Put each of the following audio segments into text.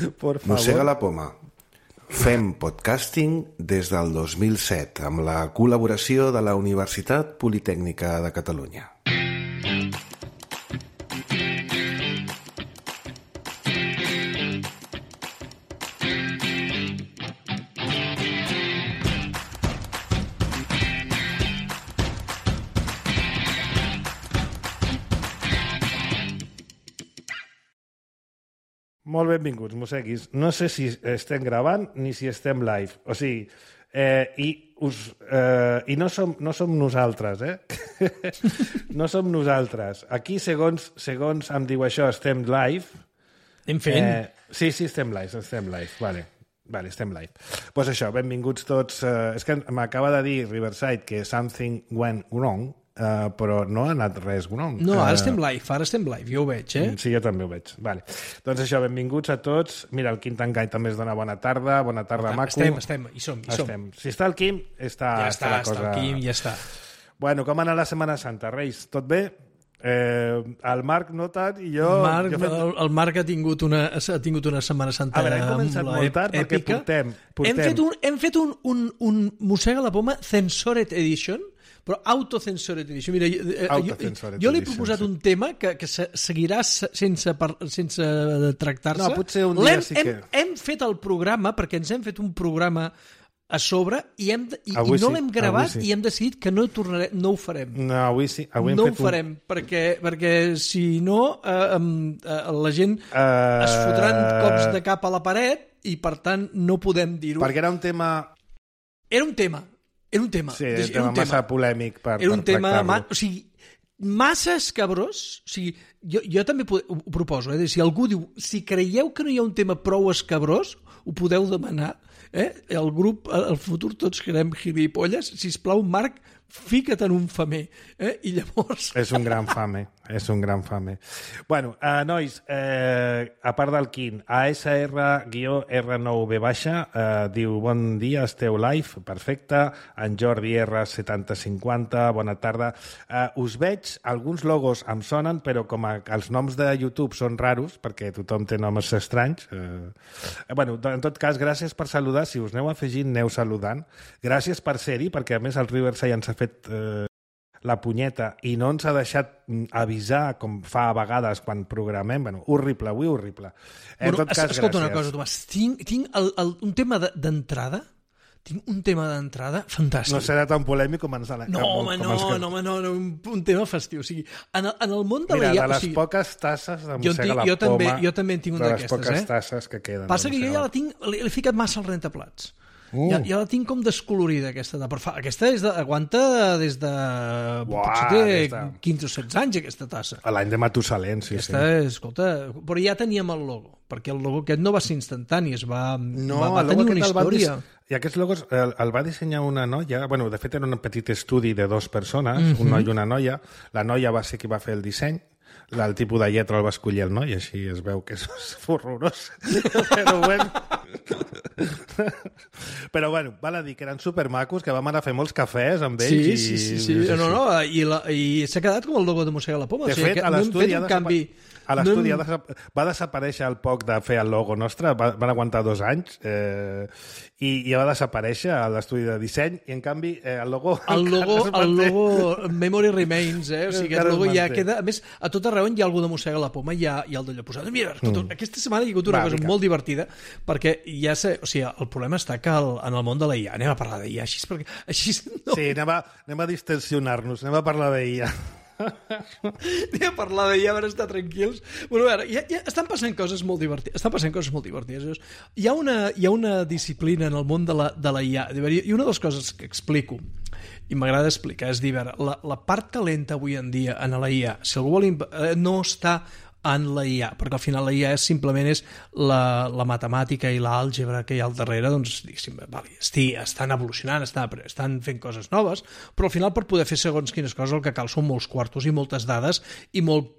Por favor. Mossega la poma. Fem podcasting des del 2007 amb la col·laboració de la Universitat Politècnica de Catalunya. Molt benvinguts, mosseguis. No sé si estem gravant ni si estem live. O sigui, i no som nosaltres, No som nosaltres. Aquí, segons em diu això, estem live. Anem fent. Sí, estem live. Vale, estem live. Doncs això, benvinguts tots. És que m'acaba de dir Riverside que something went wrong, però no ha anat res wrong. No, ara estem live, jo ho veig, Sí, jo també ho veig. Vale. Doncs això, benvinguts a tots. Mira, el Quim Tangany també es dona bona tarda maco. Estem, hi som. Si està el Quim, està la cosa... Està el Quim, ja està. Bueno, com ha anat la Setmana Santa, Reis? Tot bé? El Marc no tant i jo... El Marc ha tingut una Setmana Santa a veure, hem començat molt tard perquè portem... Hem fet un Mossega la Poma Censored Edition, però Autocensored Edition. Mira, jo li he proposat un tema que seguirà sense tractar-se. No, potser un dia sí que... Hem fet el programa, perquè ens hem fet un programa a sobre i no l'hem gravat i hem decidit que no ho farem. No, avui sí. No ho farem, perquè si no la gent es fotran cops de cap a la paret i per tant no podem dir-ho. Perquè era un tema... Era un tema. Sí, era un tema massa polèmic per tractar-lo. Era un tema... O sigui, massa escabrós. O sigui, jo també ho proposo. Si algú diu, si creieu que no hi ha un tema prou escabrós, ho podeu demanar. El grup, al futur tots querem gilipolles. Sisplau, Marc, fica't en un famer. I llavors... És un gran fame. Bueno, nois, a part del Quim, ASR-R9B diu bon dia, esteu live, perfecte. En Jordi R7050, bona tarda. Us veig, alguns logos em sonen, però com els noms de YouTube són raros, perquè tothom té noms estranys. Bueno, en tot cas, gràcies per saludar. Si us aneu afegint, aneu saludant. Gràcies per ser-hi, perquè a més el Riverside ens ha fet la punyeta i no ens ha deixat avisar com fa a vegades quan programem. Bueno, horrible, avui horrible. En tot cas, escolta gràcies. Una cosa, Tomàs, tinc un tema d'entrada. Tinc un tema d'entrada fantàstic. No serà tan polèmic com ens l'ha... No, un tema festiu. O sigui, en el món de la IA... Mira, de les poques tasses de Mossega la Poma... Jo també en tinc un d'aquestes, de les poques tasses que queden. Passa que jo ja la tinc... L'he ficat massa al rentaplats. Ja la tinc com descolorida, aquesta. Aquesta aguanta des de... potser té 15 o 16 anys, aquesta tassa. A l'any de Matusalén, sí. Escolta, però ja teníem el logo, perquè el logo aquest no va ser instantani, va tenir una història. I aquests logos el va dissenyar una noia, bueno, de fet era un petit estudi de 2 persones, un noi i una noia. La noia va ser qui va fer el disseny, el tipus de lletra el va escollir el noi, així es veu que és horrorós. Però bueno, val a dir que eren supermacos, que vam anar a fer molts cafès amb ells. Sí. No, i s'ha quedat com el logo de Mossega la Poma. De fet, a l'estudi va desaparèixer al poc de fer el logo nostre, van aguantar 2 anys i ja va desaparèixer a l'estudi de disseny i en canvi el logo Memory Remains, o sigui, el logo ja queda, a més, a tot arreu hi ha algú de Mossega la Poma, hi ha el d'allò posat. Mira, aquesta setmana hi ha hagut una cosa molt divertida, perquè ja sé, o sigui, el problema està que en el món de la IA, anem a parlar d'IA així, perquè així no... Sí, anem a distensionar-nos, anem a parlar d'IA. Anem a parlar d'IA per estar tranquils. Bueno, a veure, ja estan passant coses molt divertides. Hi ha una disciplina en el món de la IA, i una de les coses que explico i m'agrada explicar és dir, la part calenta avui en dia en la IA, si algú vol no està en la IA, perquè al final la IA simplement és la matemàtica i l'àlgebra que hi ha al darrere, doncs, estan evolucionant, estan fent coses noves, però al final per poder fer segons quines coses el que cal són molts quartos i moltes dades i molt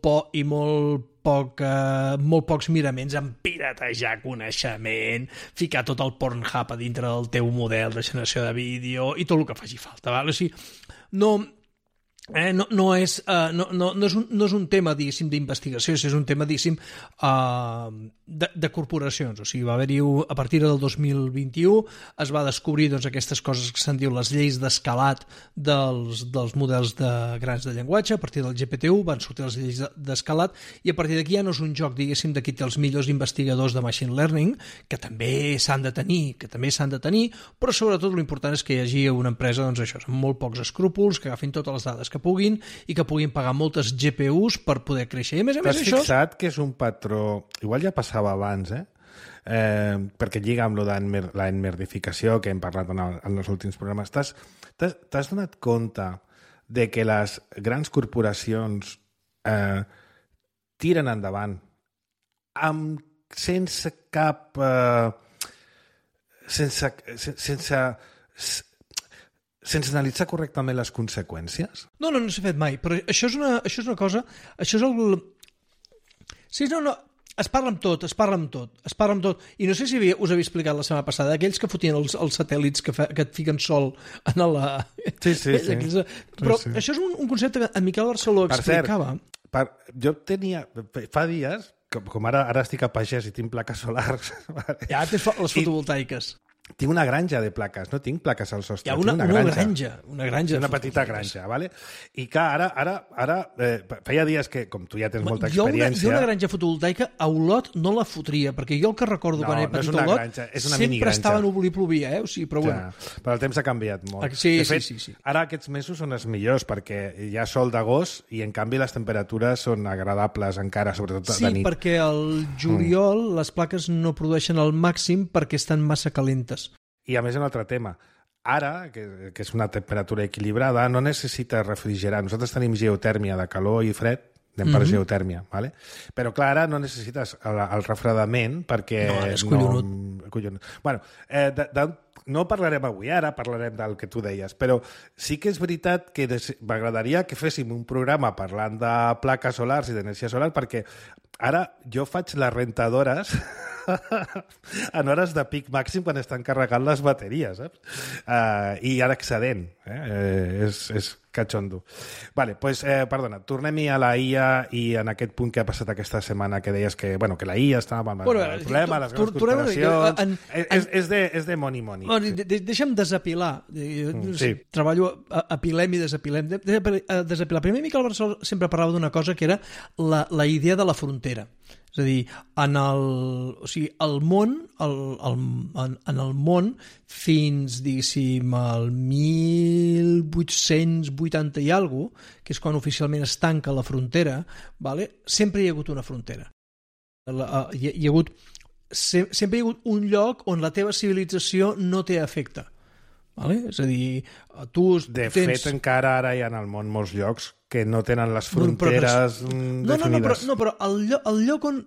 pocs miraments en piratejar coneixement, ficar tot el Pornhub a dintre del teu model de generació de vídeo i tot el que faci falta. O sigui, no... No és un tema, diguéssim, d'investigació, és un tema, diguéssim, de corporacions. O sigui, va haver-hi, a partir del 2021, es va descobrir doncs, aquestes coses que se'n diu les lleis d'escalat dels models de grans de llenguatge. A partir del GPT-1 van sortir les lleis d'escalat i a partir d'aquí ja no és un joc, diguéssim, de qui té els millors investigadors de machine learning, que també s'han de tenir, però sobretot l'important és que hi hagi una empresa, doncs això, amb molt pocs escrúpols, que agafin totes les dades que puguin i que puguin pagar moltes GPUs per poder créixer. I a més T'has fixat que és un patró... Igual ja passava abans, perquè lliga amb la enmerdificació que hem parlat en els últims programes. T'has donat compte de que les grans corporacions tiren endavant sense cap... sense analitzar correctament les conseqüències? No s'ha fet mai, però això és una cosa... Això és el... Sí, no, es parla amb tot. I no sé si us havia explicat la setmana passada, aquells que fotien els satèl·lits que et fiquen sol en la... Sí. Però això és un concepte que en Miquel Barceló explicava. Per cert, jo tenia... Fa dies, com ara estic a pagès i tinc plaques solars... Ja tens les fotovoltaiques. Tinc una granja de plaques, no tinc plaques al sostre. Hi ha una granja. Una petita granja, ¿vale? I que ara feia dies que, com tu ja tens molta experiència... Jo una granja fotovoltaica a Olot no la fotria, perquè jo el que recordo quan era petit a Olot granja, és una sempre estava nubli i plovia, o sigui, però bueno. Però el temps ha canviat molt. Sí, de fet, sí. Ara aquests mesos són els millors, perquè hi ha sol d'agost i en canvi les temperatures són agradables encara, sobretot de nit. Sí, perquè al juliol les plaques no produeixen el màxim perquè estan massa calentes. I a més un altre tema. Ara, que és una temperatura equilibrada, no necessita refrigerar. Nosaltres tenim geotèrmia de calor i fred, anem per geotèrmia, ¿vale? Però clar, ara no necessites el refredament perquè... No, és collonut. Bueno, no parlarem avui, ara parlarem del que tu deies, però sí que és veritat que m'agradaria que féssim un programa parlant de plaques solars i d'energia solar, perquè ara jo faig les rentadores en hores de pic màxim quan estan carregant les bateries, saps? I ara excedent. És catxondo. Vale, pues, perdona, tornem-hi a la IA i en aquest punt que ha passat aquesta setmana que deies que, bueno, que la IA estava amb el problema, les grans corporacions... És de money. Deixa'm desapilar. Sí. Treballo, apilem i desapilem. Desapilar. Primer, Miquel Barceló sempre parlava d'una cosa que era la idea de la frontera. És a dir, en el món fins, diguéssim, al 1880 i alguna cosa, que és quan oficialment es tanca la frontera, vale? Sempre hi ha hagut una frontera. Sempre hi ha hagut un lloc on la teva civilització no té efecte. Vale? És a dir, tu fet, encara ara hi ha en el món molts llocs que no tenen les fronteres definides. Però el lloc on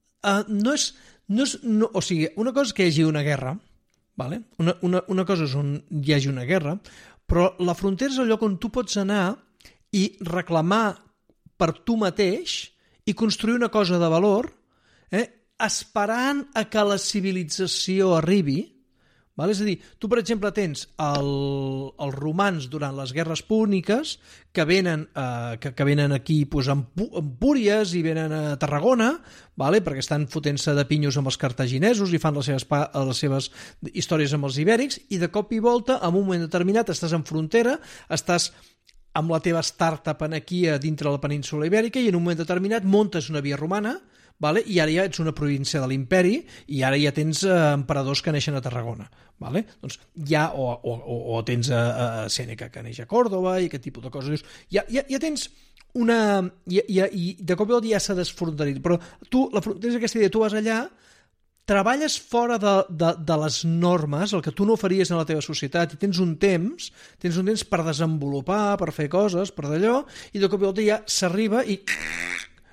o sigui, una cosa és que hi hagi una guerra, vale? Una cosa és on hi hagi una guerra, però la frontera és el lloc on tu pots anar i reclamar per tu mateix i construir una cosa de valor, esperant a que la civilització arribi. Vale? És a dir, tu, per exemple, tens els romans durant les guerres púniques que venen aquí pues, amb Púries i venen a Tarragona, vale? Perquè estan fotent-se de pinyos amb els cartaginesos i fan les seves històries amb els ibèrics, i de cop i volta, en un moment determinat, estàs en frontera, estàs amb la teva startup aquí a dintre la península ibèrica i en un moment determinat montes una via romana, vale? I ara ja ets una província de l'imperi i ara ja tens emperadors que neixen a Tarragona. Vale? Doncs ja, o tens a Sèneca que neix a Còrdova i aquest tipus de coses. Ja tens una... I de cop i volta ja s'ha desfronterit. Però tu, tens aquesta idea, tu vas allà, treballes fora de les normes, el que tu no faries en la teva societat, i tens un temps per desenvolupar, per fer coses, per d'allò, i de cop i volta ja s'arriba i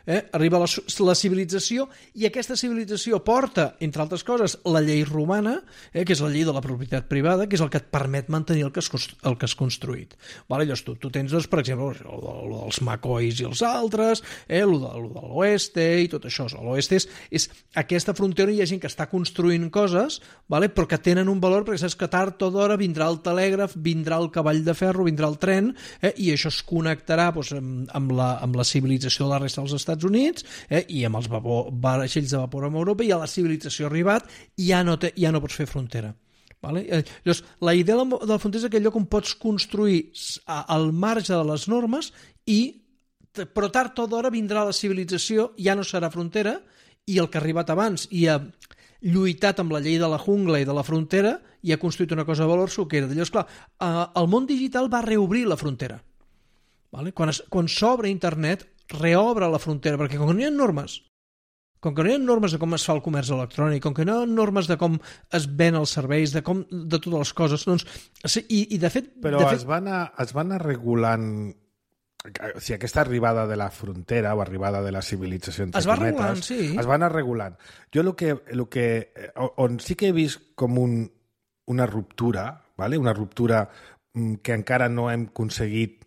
Arriba la civilització i aquesta civilització porta, entre altres coses, la llei romana, que és la llei de la propietat privada, que és el que et permet mantenir el que has construït. Vale? Llavors tu tens, doncs, per exemple, el dels Macois i els altres, el de l'oeste i tot això. L'oeste és aquesta frontera, hi ha gent que està construint coses, vale? Però que tenen un valor perquè saps que tard o d'hora vindrà el telègraf, vindrà el cavall de ferro, vindrà el tren, i això es connectarà doncs, amb la civilització de la resta dels Estats Units, i amb els vaixells de vapor amb Europa, i a la civilització ha arribat i ja no pots fer frontera. Vale? Llavors, la idea de la frontera és aquell lloc on pots construir al marge de les normes, però tard o d'hora vindrà la civilització, ja no serà frontera, i el que ha arribat abans i ha lluitat amb la llei de la jungla i de la frontera i ha construït una cosa de valor suquera. Llavors, clar, el món digital va reobrir la frontera. Vale? Quan s'obre internet, reobre la frontera, perquè com que no hi ha normes, de com es fa el comerç electrònic, com que no hi ha normes de com es ven els serveis, de totes les coses, doncs, i de fet... Però es va anar regulant... O sigui, aquesta arribada de la frontera o arribada de la civilització, entre cometes, es va anar regulant. Jo on sí que he vist com una ruptura, ¿vale? Una ruptura que encara no hem aconseguit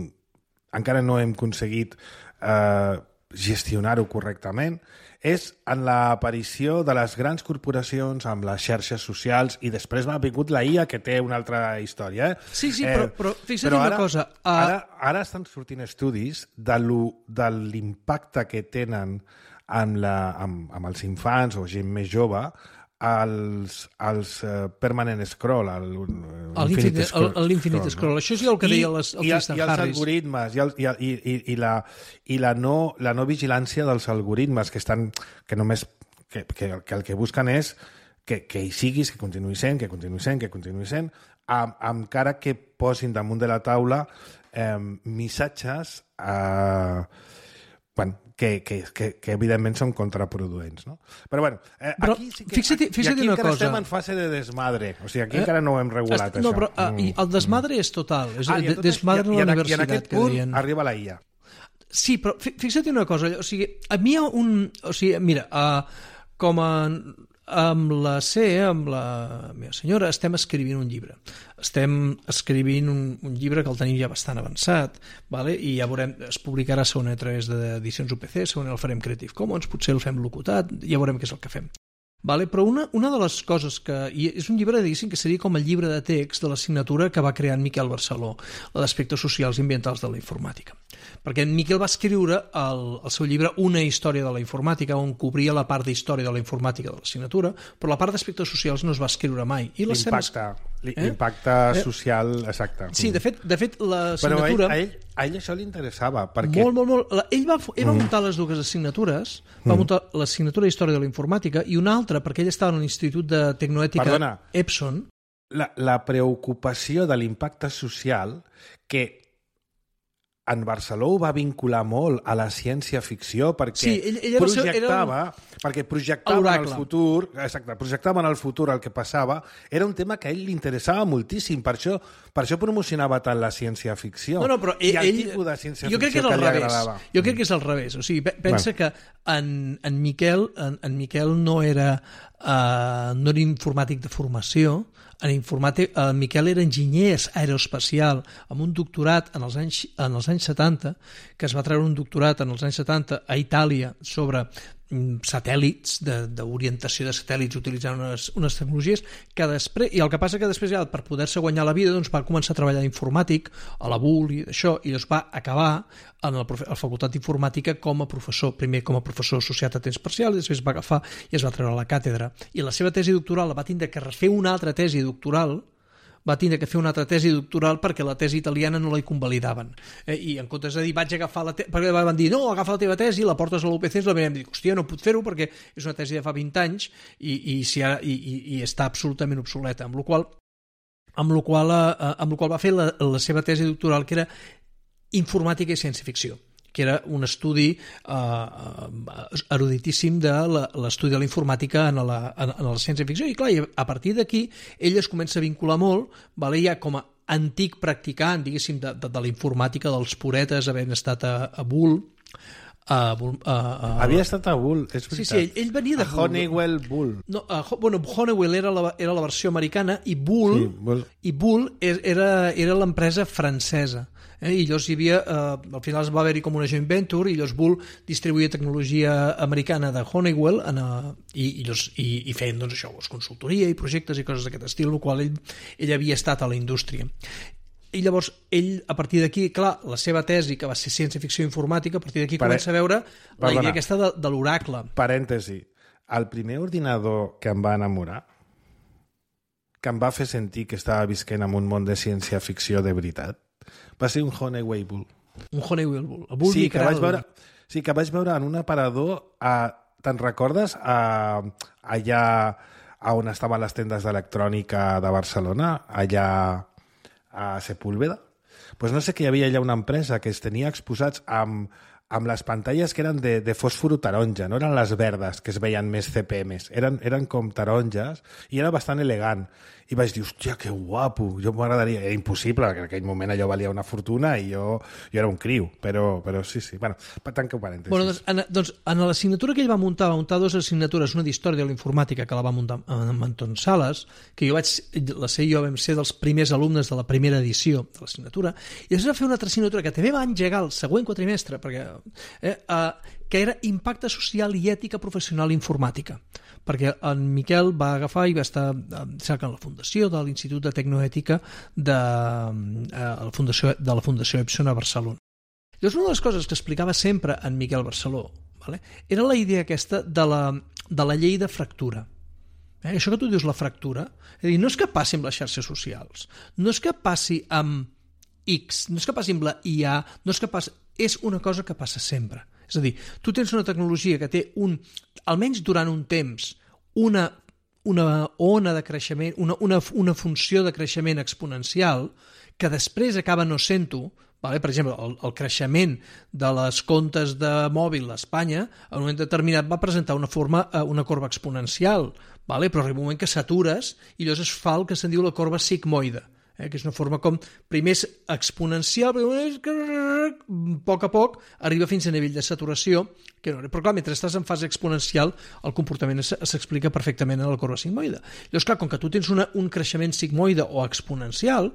gestionar-ho correctament, és en l'aparició de les grans corporacions amb les xarxes socials, i després m'ha vingut la IA, que té una altra història. Sí, però fixa't una cosa. Ara estan sortint estudis de l'impacte que tenen amb els infants o gent més jove els permanent scroll, l'infinite scroll. Això és el que deia el Tristan Harris. I els algoritmes, i la no vigilància dels algoritmes, que el que busquen és que hi siguis, que continuï sent, encara que posin damunt de la taula missatges que evidentment són contraproduents, no? Però bueno, aquí sí que... Fixa't una cosa. Estem en fase de desmadre. O sigui, aquí encara no ho hem regulat, això. No, però el desmadre és total. Desmadre a la universitat. I en aquest punt arriba la IA. Sí, però fixa't una cosa. O sigui, a mi hi ha un... O sigui, mira, amb la meva senyora, estem escrivint un llibre. Estem escrivint un llibre que el tenim ja bastant avançat, vale? I ja veurem, es publicarà segurament a través d'edicions UPC, segurament el farem Creative Commons, potser el fem locutat, ja veurem què és el que fem. Vale? Però una de les coses i és un llibre, diguéssim, que seria com el llibre de text de l'assignatura que va crear en Miquel Barceló, la d'aspectes socials i ambientals de la informàtica. Perquè en Miquel va escriure el seu llibre Una història de la informàtica, on cobria la part d'història de la informàtica de l'assignatura, però la part d'aspectes socials no es va escriure mai. L'impacte social, exacte. Sí, de fet l'assignatura... Però a ell això li interessava, perquè... Molt. Ell va muntar les dues assignatures, va muntar l'assignatura d'història de la informàtica i una altra, perquè ell estava en l'Institut de Tecnoètica Epson. La preocupació de l'impacte social, que en Barceló ho va vincular molt a la ciència-ficció, perquè projectava en el futur, exacte, projectava en el futur el que passava. Era un tema que a ell li interessava moltíssim, per això promocionava tant la ciència-ficció. No, però i el tipus de ciència-ficció que li agradava. Jo crec que és al revés. O sigui, pensa que en Miquel no era informàtic de formació. En Miquel era enginyer aeroespacial amb un doctorat en els anys 70, que es va treure un doctorat en els anys 70 a Itàlia sobre satèl·lits, d'orientació de satèl·lits utilitzant unes tecnologies que després, i el que passa que després ja per poder-se guanyar la vida doncs va començar a treballar d'informàtic a la BUL i d'això, i doncs va acabar a la facultat d'informàtica com a professor, primer com a professor associat a temps parcial, i després va agafar i es va treure a la càtedra, i la seva tesi doctoral va tindre que fer una altra tesi doctoral perquè la tesi italiana no la hi convalidaven. I en comptes de dir vaig agafar la tesi, perquè van dir no, agafa la teva tesi, la portes a l'UPC, la vam dir, hòstia, no puc fer-ho perquè és una tesi de fa 20 anys i està absolutament obsoleta, amb la qual va fer la seva tesi doctoral, que era informàtica i ciència-ficció, que era un estudi eruditíssim de l'estudi de la informàtica en la ciència-ficció. I clar, a partir d'aquí ell es comença a vincular molt, ja com a antic practicant, diguéssim, de la informàtica, dels puretes, havent estat a BUL, Havia estat a Bull, és veritat. Sí, ell venia de Bull. Honeywell Bull. No, Honeywell era la versió americana i Bull, Sí, era l'empresa francesa. I llavors hi havia, al final va haver-hi com una joint venture i llavors Bull distribuïa tecnologia americana de Honeywell i feien doncs, això, consultoria i projectes i coses d'aquest estil, el qual ell havia estat a la indústria. I llavors ell, a partir d'aquí, clar, la seva tesi, que va ser ciència-ficció informàtica, a partir d'aquí comença a veure la idea aquesta de l'oracle. Parèntesi. El primer ordinador que em va enamorar, que em va fer sentir que estava visquent en un món de ciència-ficció de veritat, va ser un Honeywell Bull. Un Honeywell Bull. El Bull que vaig veure en un aparador, te'n recordes? Allà on estaven les tendes d'electrònica de Barcelona, allà a Sepúlveda. Pues no sé que hi havia allà una empresa que es tenia exposats amb les pantalles que eren de fòsforo taronja, no eren les verdes que es veien més CPMs, eren com taronges i era bastant elegant. I vaig dir, hòstia, que guapo, jo m'agradaria... Era impossible, perquè en aquell moment allò valia una fortuna i jo era un criu, però sí. Bueno, tanqueu parèntesis. Bueno, doncs, en l'assignatura que ell va muntar 2 assignatures, una d'història de la informàtica que la va muntar amb Anton Sales, que jo vam ser dels primers alumnes de la primera edició de l'assignatura, i després va fer una altra assignatura que també va engegar el següent quatrimestre, que era impacte social i ètica professional informàtica, perquè en Miquel va agafar i va estar a la fundació de l'Institut de Tecnoètica de la Fundació Epson a Barcelona. Llavors, una de les coses que explicava sempre en Miquel Barceló, era la idea aquesta de la llei de fractura. Això que tu dius, la fractura, és a dir, no és que passi amb les xarxes socials, no és que passi amb X, no és que passi amb la IA, no és que passi... És una cosa que passa sempre. És a dir, tu tens una tecnologia que té almenys durant un temps, una ona de creixement, una funció de creixement exponencial que després acaba no sent-ho. Per exemple, el creixement de les comptes de mòbil a Espanya en un moment determinat va presentar una corba exponencial, però arriba un moment que satures i llavors es fa el que se'n diu la corba sigmoide, que és una forma com primer és exponencial, però a poc arriba fins a nivell de saturació, però clar, mentre estàs en fase exponencial el comportament s'explica perfectament en la corba sigmoide. Llavors, clar, com que tu tens un creixement sigmoide o exponencial,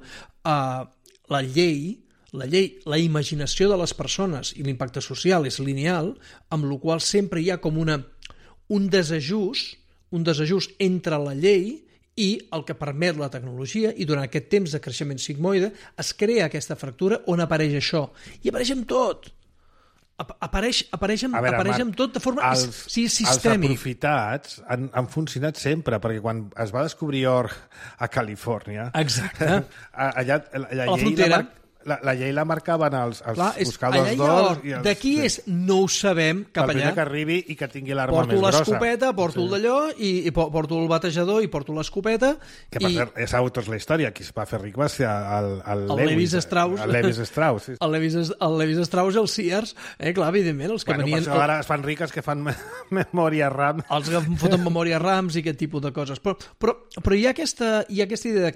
la imaginació de les persones i l'impacte social és lineal, amb la qual sempre hi ha com un desajust entre la llei i el que permet la tecnologia, i durant aquest temps de creixement sigmoide es crea aquesta fractura on apareix això. I apareix amb tot. Apareix amb tot de forma sistèmica. Els aprofitats han funcionat sempre, perquè quan es va descobrir or a Califòrnia... Exacte. Allà a la frontera... La llei la marcaven els buscadors d'or. D'aquí és, no ho sabem, cap allà. El primer que arribi i que tingui l'arma més grossa. Porto l'escopeta, porto el d'allò, i porto el batejador i porto l'escopeta. Que per cert, sabeu tots la història, qui es va fer ric va ser el Levis Strauss. El Levis Strauss, sí. El Levis Strauss i els Sears, clar, evidentment, els que venien... Per això ara es fan riques que fan memòria RAM. Els que foten memòria RAMs i aquest tipus de coses. Però hi ha aquesta idea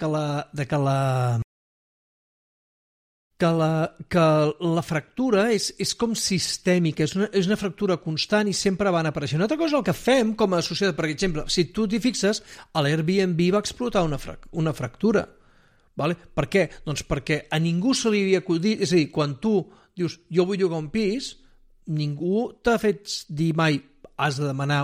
que la fractura és com sistèmica, és una fractura constant i sempre van apareixent. Una altra cosa, el que fem com a societat, per exemple, si tu t'hi fixes, a l'Airbnb va explotar una fractura. Per què? Doncs perquè a ningú se li havia acudit, és a dir, quan tu dius jo vull llogar un pis, ningú t'ha fet dir mai has de demanar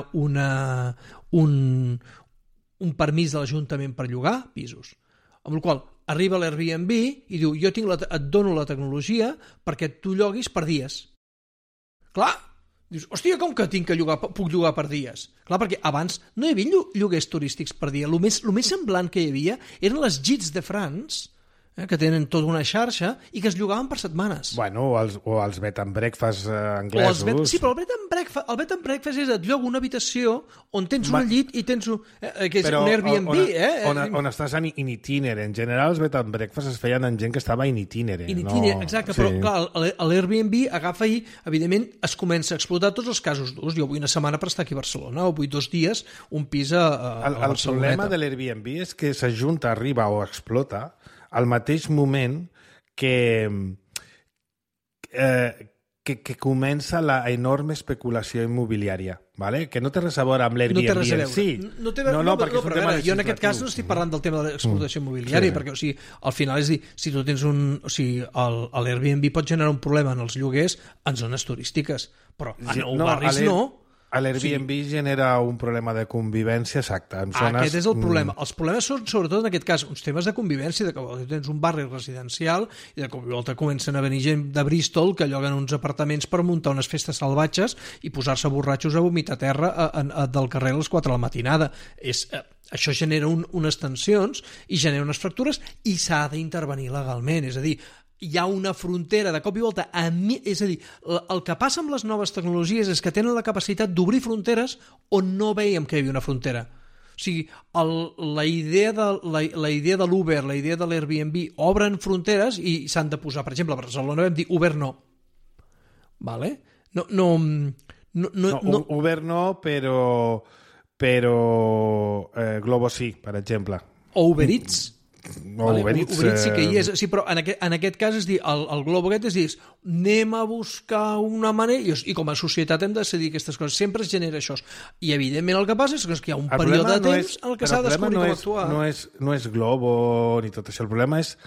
un permís de l'Ajuntament per llogar pisos. Amb la qual cosa arriba l'Airbnb i diu jo et dono la tecnologia perquè tu lloguis per dies. Clar, dius, hòstia, com que puc llogar per dies? Clar, perquè abans no hi havia lloguers turístics per dia. El més semblant que hi havia eren les Gîtes de France, que tenen tota una xarxa i que es llogaven per setmanes. Bueno, o els bed and breakfast anglesos. Sí, però el bed and breakfast és et lloga una habitació on tens un llit i tens que és un Airbnb. On estàs en itinere. En general, els bed and breakfast es feien en gent que estava in itinere. Exacte, però clar, l'Airbnb agafa i, evidentment, es comença a explotar tots els casos d'ús. Jo vull una setmana per estar aquí a Barcelona, o vull 2 dies, un pis a Barceloneta. El problema de l'Airbnb és que s'ajunta, arriba o explota al mateix moment que que comença la enorme especulació immobiliària, ¿vale? Que no té res a veure amb l'Airbnb. No té res a veure. Sí. Perquè és un tema jo en aquest cas no estic parlant del tema de l'explotació immobiliària, perquè o sigui, al final és dir, si tu tens l'Airbnb pot generar un problema en els lloguers en zones turístiques, però en nou barris no. L'Airbnb genera un problema de convivència, exacte. En zones... Aquest és el problema. Els problemes són, sobretot en aquest cas, uns temes de convivència, de que tens un barri residencial i de cop i volta comencen a venir gent de Bristol que lloguen uns apartaments per muntar unes festes salvatges i posar-se borratxos a vomitar terra del carrer a les 4 de la matinada. Això genera unes tensions i genera unes fractures i s'ha d'intervenir legalment. És a dir, hi ha una frontera de cop i volta, és a dir, el que passa amb les noves tecnologies és que tenen la capacitat d'obrir fronteres on no veiem que hi havia una frontera. O sigui, la idea de l'Uber, la idea de l'Airbnb obren fronteres i s'han de posar, per exemple, a Barcelona vam dir Uber no. Vale? No, Uber no, però Globo sí, per exemple. O Uber Eats. Vale, Uber Eats sí que hi és, sí, però en aquest cas és dir, el Globo aquest és dir, anem a buscar una manera i com a societat hem de decidir aquestes coses, sempre es genera això i evidentment el que passa és que hi ha un període de temps en el que s'ha de descobrir com actuar. No és Globo ni tot això, el problema és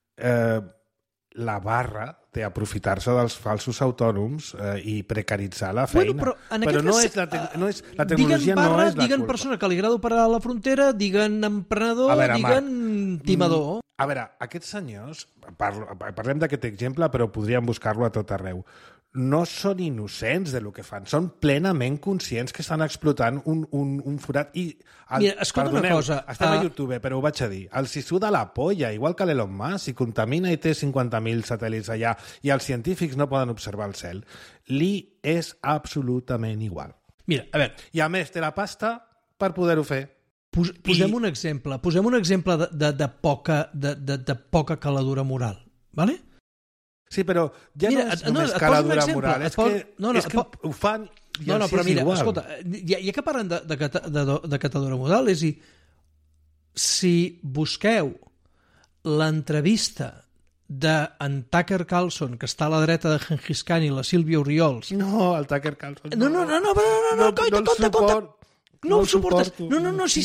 la barra d'aprofitar-se dels falsos autònoms i precaritzar la feina. Però no és la tecnologia no és la culpa. Diguen persona que li agrada operar a la frontera, diguen emprenedor, diguen timador. A veure, aquests senyors, parlem d'aquest exemple, però podríem buscar-lo a tot arreu, no són innocents del que fan, són plenament conscients que estan explotant un forat. Mira, escolta una cosa. Estem a YouTube, però ho vaig a dir. Els hi suda la polla, igual que l'Elon Musk, si contamina i té 50.000 satèl·lits allà i els científics no poden observar el cel. Li és absolutament igual. Mira, a veure... I a més, té la pasta per poder-ho fer. Posem un exemple de poca caladura moral, ¿vale? Sí, però ja no és només caladura moral, és que ho fan i però mira, escolta, ja que parlen de caladura moral, és a dir, si busqueu l'entrevista d'en Tucker Carlson, que està a la dreta de Gengis Khan i la Sílvia Oriols... No, el Tucker Carlson... No, compte. No ho suportes. No, sí,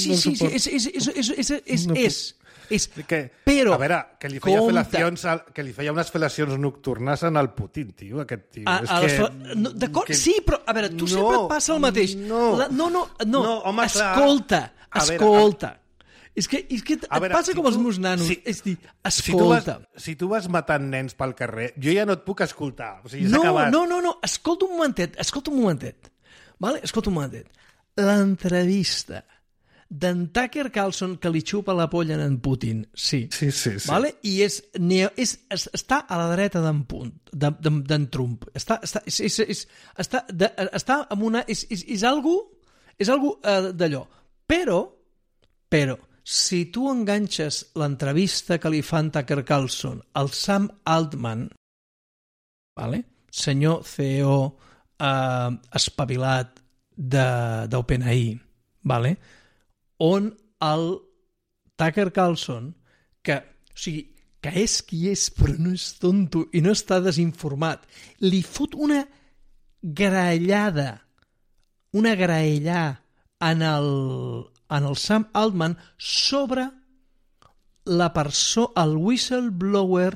però a veure, que li feia unes fel·lacions nocturnes en el Putin, tio, aquest tio. D'acord, sí, però a veure, tu sempre et passa el mateix. Home, escolta. És que et passa com els meus nanos. És dir, escolta. Si tu vas matant nens pel carrer, jo ja no et puc escoltar. O sigui, s'ha acabat. No, escolta un momentet. Vale? Escolta un momentet. L'entrevista d'en Tucker Carlson que li xupa la polla en Putin, sí. Vale? I està a la dreta d'en Trump. Està amb una... És algú d'allò. Però, si tu enganxes l'entrevista que li fan Tucker Carlson al Sam Altman, vale? Senyor CEO espavilat d'OpenAI, vale? On el Tucker Carlson, que és qui és, però no és tonto i no està desinformat, li fot una graellada en el Sam Altman sobre el whistleblower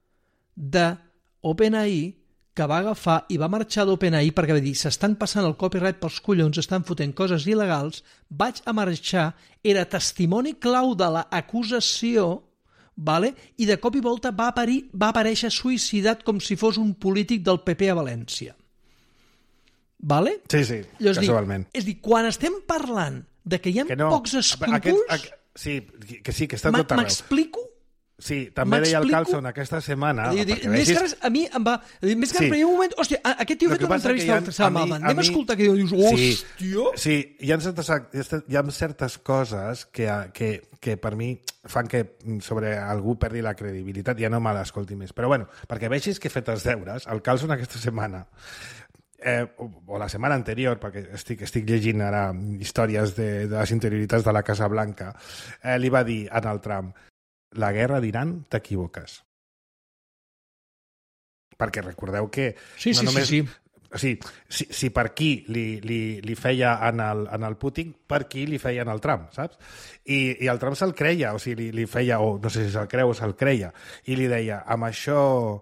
d'OpenAI que va agafar i va marxar d'OpenAI perquè va dir, s'estan passant el copyright pels collons, estan fotent coses il·legals, vaig a marxar, era testimoni clau de l'acusació, vale? I de cop i volta va aparèixer suïcidat com si fos un polític del PP a València. Vale? Sí, casualment. És dir, quan estem parlant de que hi ha pocs escrúpols... que està tot arreu. M'explico? Sí, també deia el Carlson aquesta setmana... Més que res, a mi em va... Més que res, però hi ha un moment... Hòstia, aquest tio ha fet una entrevista al Sam Altman. Anem a escoltar que dius, hòstia... Sí, hi ha certes coses que per mi fan que sobre algú perdi la credibilitat, ja no me l'escolti més. Però bueno, perquè vegis que he fet els deures, el Carlson aquesta setmana... o la setmana anterior, perquè estic llegint ara històries de les interioritats de la Casa Blanca, li va dir a Trump: la guerra d'Iran, t'equivoques. perquè recordeu que Sí. O sigui, si per aquí li feia en el Putin, per aquí li feia en el Trump, saps? I el Trump se'l creia, o sigui, li feia, o no sé si se'l creu o se'l creia, i li deia, amb això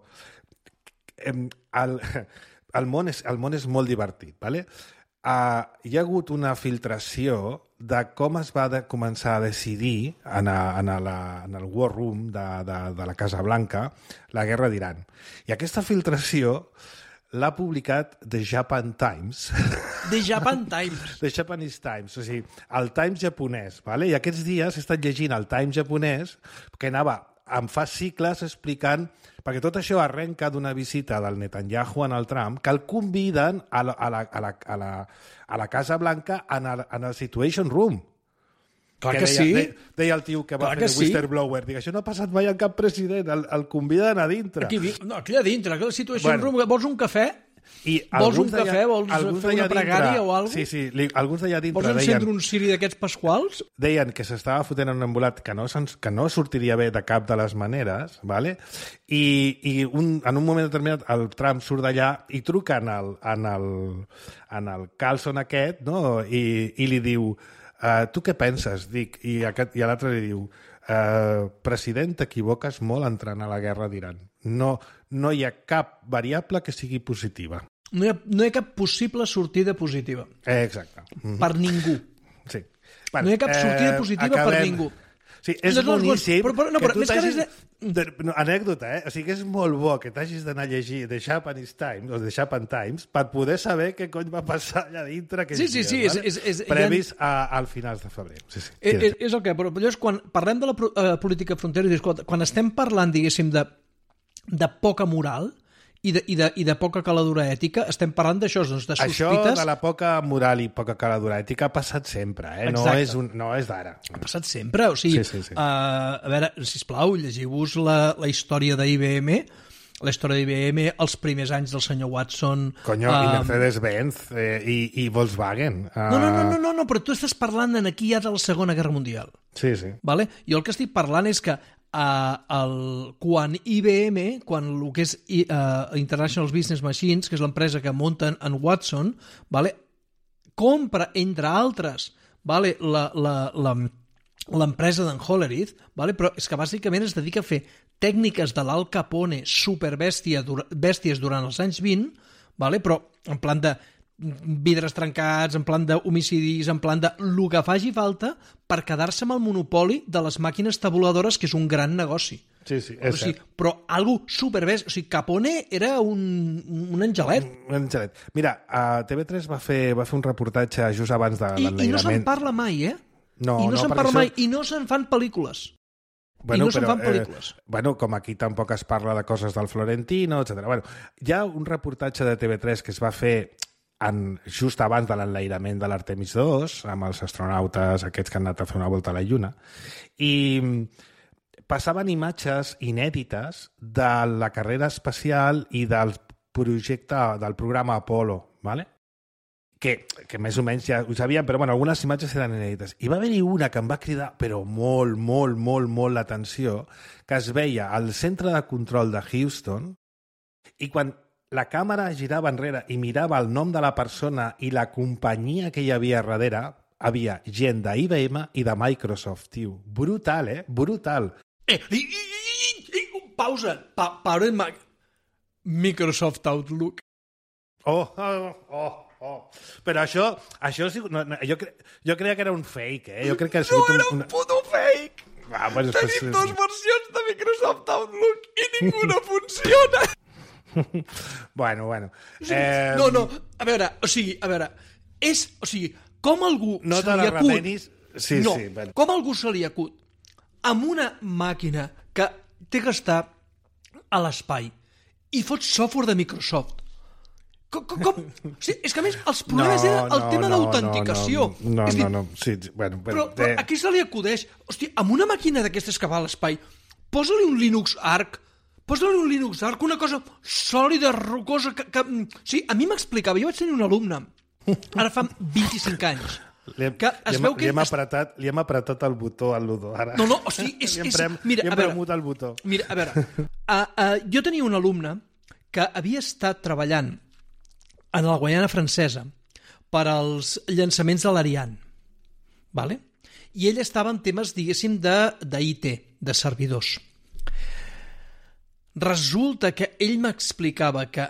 el món és molt divertit, ¿vale? Hi ha hagut una filtració de com es va començar a decidir en el War Room de la Casa Blanca la guerra d'Iran. I aquesta filtració l'ha publicat The Japan Times. The Japan Times. The Japanese Times, o sigui, el Times japonès. ¿vale? I aquests dies he estat llegint el Times japonès, que anava en fascicles explicant, perquè tot això arrenca d'una visita del Netanyahu en el Trump, que el conviden a la Casa Blanca en el Situation Room. Clar que sí. Deia el tio que va fer de whistleblower. Dic, això no ha passat mai amb cap president. El conviden a dintre. Aquí a dintre, aquí a la Situation Room. Vols un cafè? Vols un cafè? Vols fer una pregària o alguna cosa? Sí, alguns d'allà dintre vols encendre un ciri d'aquests pasquals? Deien que s'estava fotent en un embolat que no sortiria bé de cap de les maneres, ¿vale? I en un moment determinat el Trump surt d'allà i truca en el Carlson aquest, no? I li diu, tu què penses? Dic, i l'altre li diu, president, t'equivoques molt entrant a la guerra d'Iran. No hi ha cap variable que sigui positiva. No hi ha cap possible sortida positiva. Exacte. Per ningú. Sí. Bueno, no hi ha cap sortida positiva per ningú. Sí, és boníssim que tu t'hagis... Anècdota, O sigui que és molt bo que t'hagis d'anar a llegir The Japanese Times, o The Japan Times, per poder saber què cony va passar allà dintre aquells dies, vale? Previs al finals de febrer. Sí. És el que, però és quan parlem de la política frontera, quan estem parlant, diguéssim, de poca moral i de poca caladura ètica, estem parlant d'això, doncs, de sospites... Això de la poca moral i poca caladura ètica ha passat sempre, no és d'ara. Ha passat sempre, o sigui... Sí. A veure, sisplau, llegiu-vos la història d'IBM, la història d'IBM, els primers anys del senyor Watson... Conyo, i Mercedes-Benz i Volkswagen. No, però tu estàs parlant aquí ja de la Segona Guerra Mundial. Sí. Vale? Jo el que estic parlant és que quan IBM, quan el que és International Business Machines, que és l'empresa que munten en Watson, vale, compra, entre altres, vale, l'empresa d'en Hollerith, vale, però és que bàsicament es dedica a fer tècniques de l'Al Capone superbèsties durant els anys 20, vale, però en plan de vidres trencats, en plan d'homicidis, en plan de lo que faci falta per quedar-se amb el monopoli de les màquines tabuladores, que és un gran negoci. Sí, és cert. Però algo superbès. O sigui, Capone era un angelet. Un angelet. Mira, TV3 va fer un reportatge just abans de l'enlairament. I no se'n parla mai, No, I no se'n parla mai, i no se'n fan pel·lícules. Com aquí tampoc es parla de coses del Florentino, etc. Hi ha un reportatge de TV3 que es va fer just abans de l'enlairament de l'Artemis 2, amb els astronautes aquests que han anat a fer una volta a la Lluna, i passaven imatges inèdites de la carrera espacial i del projecte del programa Apollo, ¿vale? que més o menys ja ho sabíem, però algunes imatges eren inèdites. I va haver-hi una que em va cridar, però molt l'atenció, que es veia al centre de control de Houston, i quan la càmera girava enrere i mirava el nom de la persona i la companyia que hi havia darrere, havia gent d'IBM i de Microsoft, tio. Brutal, Brutal. Pausa. Microsoft Outlook. Però això jo creia que era un fake, Jo crec que no era un puto fake! Tenim dues versions de Microsoft Outlook i ninguna funciona! Bueno. No, a veure, com algú no se li acut... Sí, com algú se li acut amb una màquina que té que estar a l'espai i fots software de Microsoft. Com? Sí, és que a més els problemes eren el tema d'autenticació. No. Sí, bueno, però a qui se li acudeix? Hòstia, amb una màquina d'aquestes que va a l'espai, posa-li un Linux Arc, una cosa sòlida, rocosa, que... Sí, a mi m'explicava, jo vaig tenir un alumne, ara fa 25 anys, que es veu que... Li hem apretat el botó al Ludo, ara. No, o sigui, li hem premut el botó. Mira, a veure, jo tenia un alumne que havia estat treballant en la Guaiana Francesa per als llançaments de l'Ariane, vale? I ell estava en temes, diguéssim, d'IT, de servidors. Resulta que ell m'explicava que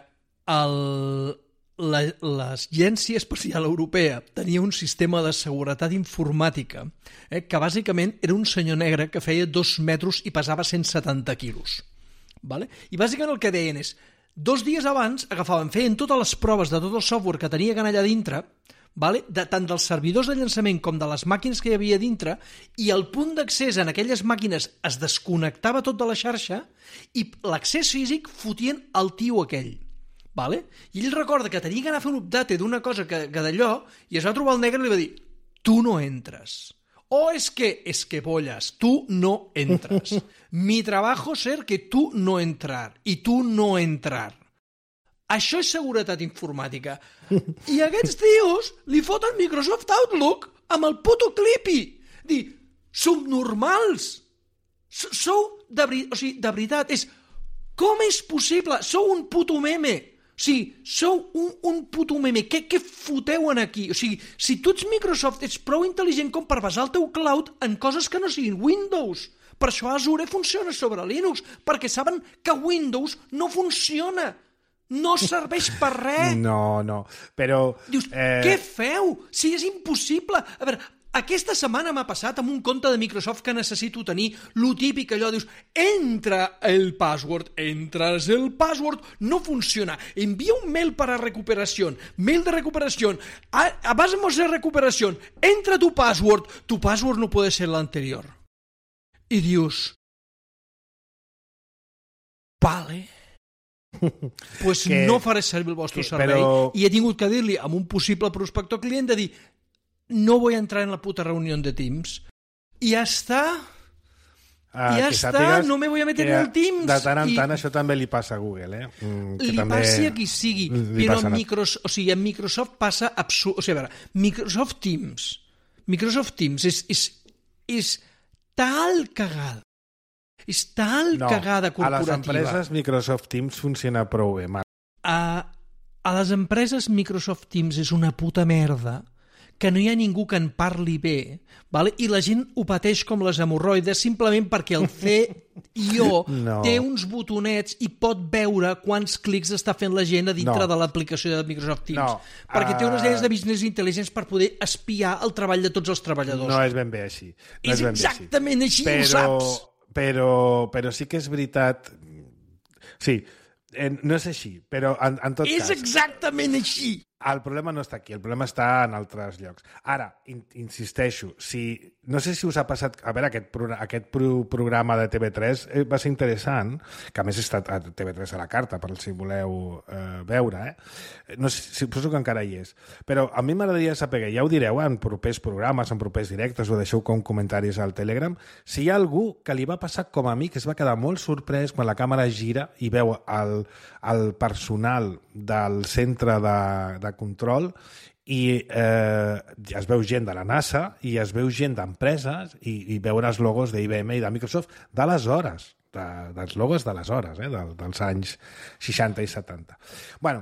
l'Agència Espacial Europea tenia un sistema de seguretat informàtica que bàsicament era un senyor negre que feia 2 metres i pesava 170 quilos. Vale? I bàsicament el que deien és 2 dies abans feien totes les proves de tot el software que tenia allà dintre, vale? Tant dels servidors de llançament com de les màquines que hi havia dintre, i el punt d'accés en aquelles màquines es desconnectava tot de la xarxa i l'accés físic fotien el tio aquell. Vale? I ell recorda que tenia que anar a fer un update d'una cosa que d'allò, i es va trobar el negre i li va dir: tu no entres. O es que pollas, tú no entras. Mi trabajo ser que tú no entrar i tu no entrar. Això és seguretat informàtica. I aquests tios li foten Microsoft Outlook amb el puto Clippy. Dir, subnormals. Sou de veritat. Com és possible? Sou un puto meme. O sigui, sou un puto meme. Què foteu en aquí? O sigui, si tu ets Microsoft, ets prou intel·ligent com per basar el teu cloud en coses que no siguin Windows. Per això Azure funciona sobre Linux, perquè saben que Windows no funciona. No serveix per res. No, però... Dius, què feu? Si és impossible. A veure, aquesta setmana m'ha passat amb un compte de Microsoft que necessito tenir lo típic, allò, dius, entra el password, entras el password, no funciona, envía un mail para recuperación, mail de recuperación, vamos a recuperación, entra tu password no puede ser el anterior. I dius, vale, pues no faré servir el vostre servei, i he tingut que dir-li a un possible prospector client de dir, no voy a entrar en la puta reunión de Teams. Y ya está. Ja està, no me voy a meter en el Teams. De tant en tant això també li passa a Google, li passi a qui sigui, però en Microsoft passa absurd. O sigui, a veure, Microsoft Teams és tal cagada. És tal cagada corporativa. A les empreses Microsoft Teams funciona prou bé. A les empreses Microsoft Teams és una puta merda que no hi ha ningú que en parli bé, vale? I la gent ho pateix com les hemorroides simplement perquè el CEO té uns botonets i pot veure quants clics està fent la gent a dintre de l'aplicació de Microsoft Teams. Perquè té unes eines de business intelligence per poder espiar el treball de tots els treballadors. No és ben bé així. És exactament així, ho saps. Però sí que és veritat... Sí, no és així, però en tot cas... És exactament així! El problema no està aquí, el problema està en altres llocs. Ara, insisteixo, no sé si us ha passat... A veure, aquest programa de TV3 va ser interessant, que a més està a TV3 a la carta, per si voleu veure. No sé, suposo que encara hi és. Però a mi m'agradaria saber, ja ho direu en propers programes, en propers directes, o deixeu com comentaris al Telegram, si hi ha algú que li va passar com a mi, que es va quedar molt sorprès quan la càmera gira i veu el personal del centre de control i es veu gent de la NASA i es veu gent d'empreses i veure els logos d'IBM i de Microsoft d'aleshores, dels logos d'aleshores, dels anys 60 i 70. Bueno,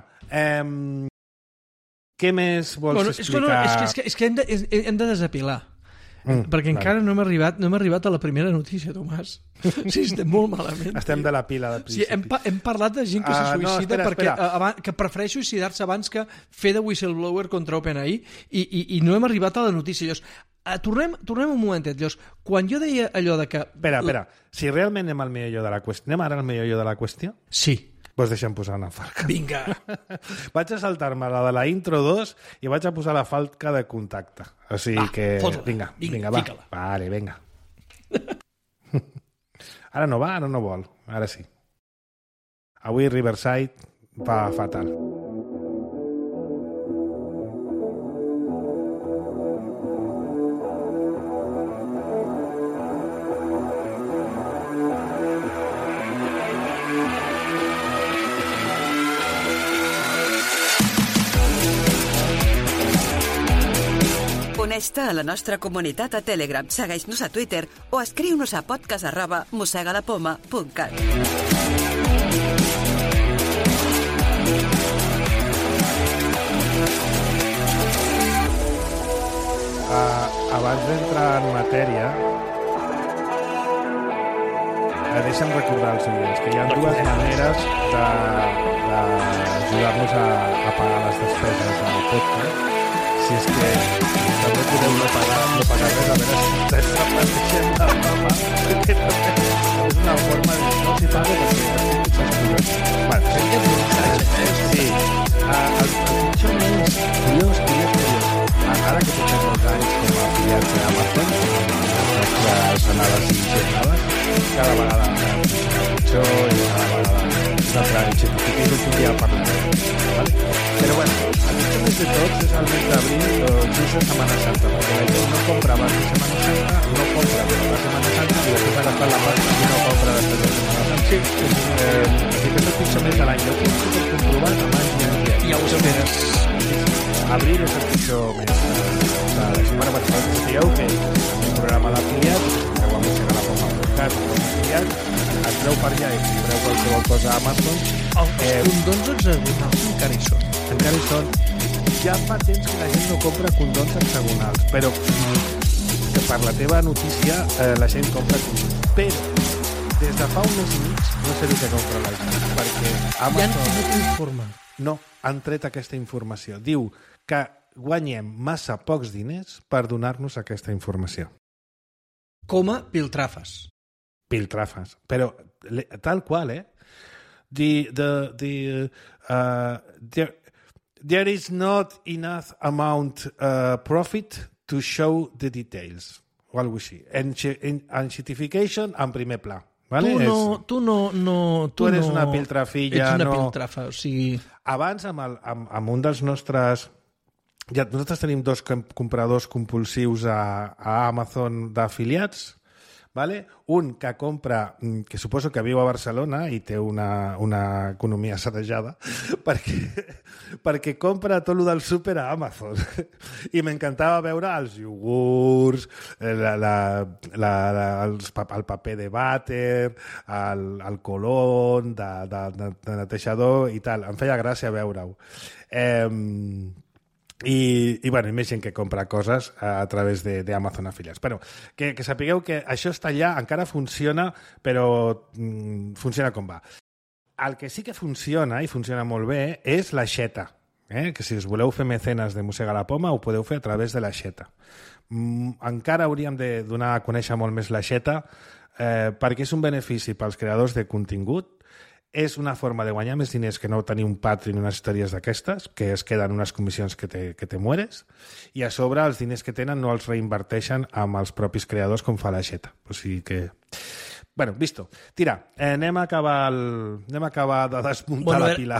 què més vols explicar? És que hem de desapilar. Perquè encara no hem arribat a la primera notícia, Tomàs. Sí, estem molt malament. Estem de la pila de principi. Sí, hem parlat de gent que se suïcida que prefereix suïcidar-se abans que fer de whistleblower contra OpenAI i no hem arribat a la notícia. Llavors, tornem un momentet. Llavors, quan jo deia allò de que... Espera. Si realment anem al meollo de la qüestió... Anem ara al meollo de la qüestió? Sí. Doncs deixa'm posar una falca. Vinga. Vaig a saltar-me la de la intro 2 i vaig a posar la falca de contacte. O sigui que... Vinga, va. Fica-la. Vale, vinga. Ara no va, ara no vol. Ara sí. Avui Riverside va fatal. Uneix-te a la nostra comunitat a Telegram, segueix-nos a Twitter o escriu-nos a podcast@mossegalapoma.cat. Abans d'entrar en matèria, deixa'm recordar als oients que hi ha dues maneres d'ajudar-nos a pagar les despeses del podcast. Si és que també podeu no pagar res, a veure si t'està plantejant la mama, que també és una forma de no s'hi paga perquè bueno, sí, el pitjor més curiós, ara que portem molts anys com a afiliats d'Amazon, les anades i jornades, cada vegada pitjor i cada vegada és una xetificació que un dia parlarem, ¿vale? Però bueno, el pitjor més de tots és el mes d'abril, just a Setmana Santa, perquè la gent no compra abans de Setmana Santa, no compra abans de Setmana Santa i després ha agafat la pasta i no compra després de Setmana Santa. Sí, és el pitjor mes de l'any. Jo tinc supercomprovat amb anys i ja ho esperes. Abril és el pitjor mes de l'any. Bueno, sapigueu que un programa d'afiliat, que ho hem a la Poma Podcast, entreu per allà i compreu qualsevol cosa a Amazon. Els condons hexagonals encara hi són. Encara hi són. Ja fa temps que la gent no compra condons hexagonals, però que per la teva notícia la gent compra condons. Però des de fa un mes i mig no sé què compra la gent, perquè Amazon... No, han tret aquesta informació. Diu que guanyem massa pocs diners per donar-nos aquesta informació. Com a piltrafes. Piltrafes. Però tal qual, there is not enough amount profit to show the details. O alguna cosa així. En certification, en primer pla. Vale? Tu eres una piltrafilla. Ets una piltrafa, o sigui... Abans, amb un dels nostres... Nosaltres tenim dos compradors compulsius a Amazon d'afiliats, vale? Un que compra, que suposo que viu a Barcelona i té una economia satejada, perquè compra tot el del súper a Amazon. I m'encantava veure els iogurts, el paper de vàter, el colon de netejador i tal. Em feia gràcia veure-ho. I bueno, més gent que compra coses a través d'Amazon Affiliates. Però que sapigueu que això està allà, encara funciona, però funciona com va. El que sí que funciona, i funciona molt bé, és l'aixeta. Que si us voleu fer mecenes de Mossega la Poma, ho podeu fer a través de l'aixeta. Encara hauríem de donar a conèixer molt més l'aixeta, perquè és un benefici pels creadors de contingut. És una forma de guanyar més diners que no tenir un Patreon i unes històries d'aquestes, que es queden unes comissions que te mueres, i a sobre els diners que tenen no els reinverteixen amb els propis creadors com fa l'aixeta. O sigui que... Bueno, visto. Tira, anem a acabar de desmuntar la pila.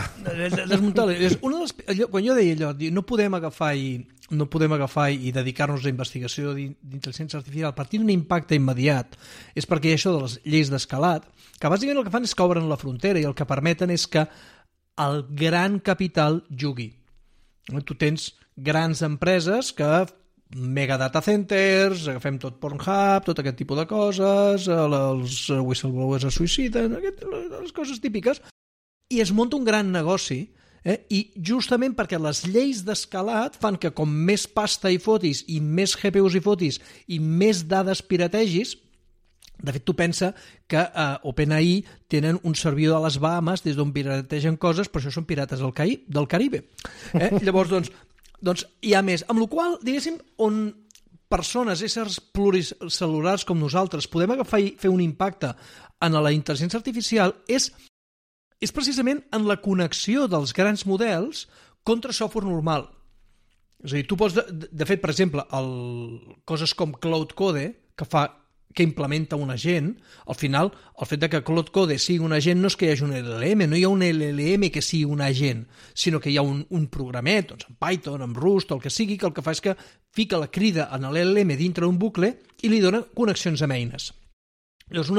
Quan jo deia allò, no podem agafar i dedicar-nos a investigació d'intel·ligència artificial a partir d'un impacte immediat, és perquè hi ha això de les lleis d'escalat, que bàsicament el que fan és que obren la frontera i el que permeten és que el gran capital jugui. Tu tens grans empreses que mega data centers, agafem tot Pornhub, tot aquest tipus de coses, els whistleblowers es suïciden, les coses típiques, i es munta un gran negoci, i justament perquè les lleis d'escalat fan que com més pasta hi fotis i més GPUs hi fotis i més dades pirategis. De fet, tu pensa que OpenAI tenen un servidor a les Bahamas des d'on pirategen coses, però això són pirates del Caribe. Llavors, doncs hi ha més. Amb la qual cosa, diguéssim, on persones, éssers pluricel·lulars com nosaltres, podem agafar i fer un impacte en la intel·ligència artificial és precisament en la connexió dels grans models contra software normal. És a dir, tu pots, de fet, per exemple, coses com Cloud Code, que implementa un agent, al final, el fet de que Cloud Code sigui un agent no és que hi hagi un LLM, no hi ha un LLM que sigui un agent, sinó que hi ha un programet, doncs en Python, en Rust, el que sigui, que el que fa és que fica la crida en l'LLM dintre d'un bucle i li dona connexions amb eines. Llavors,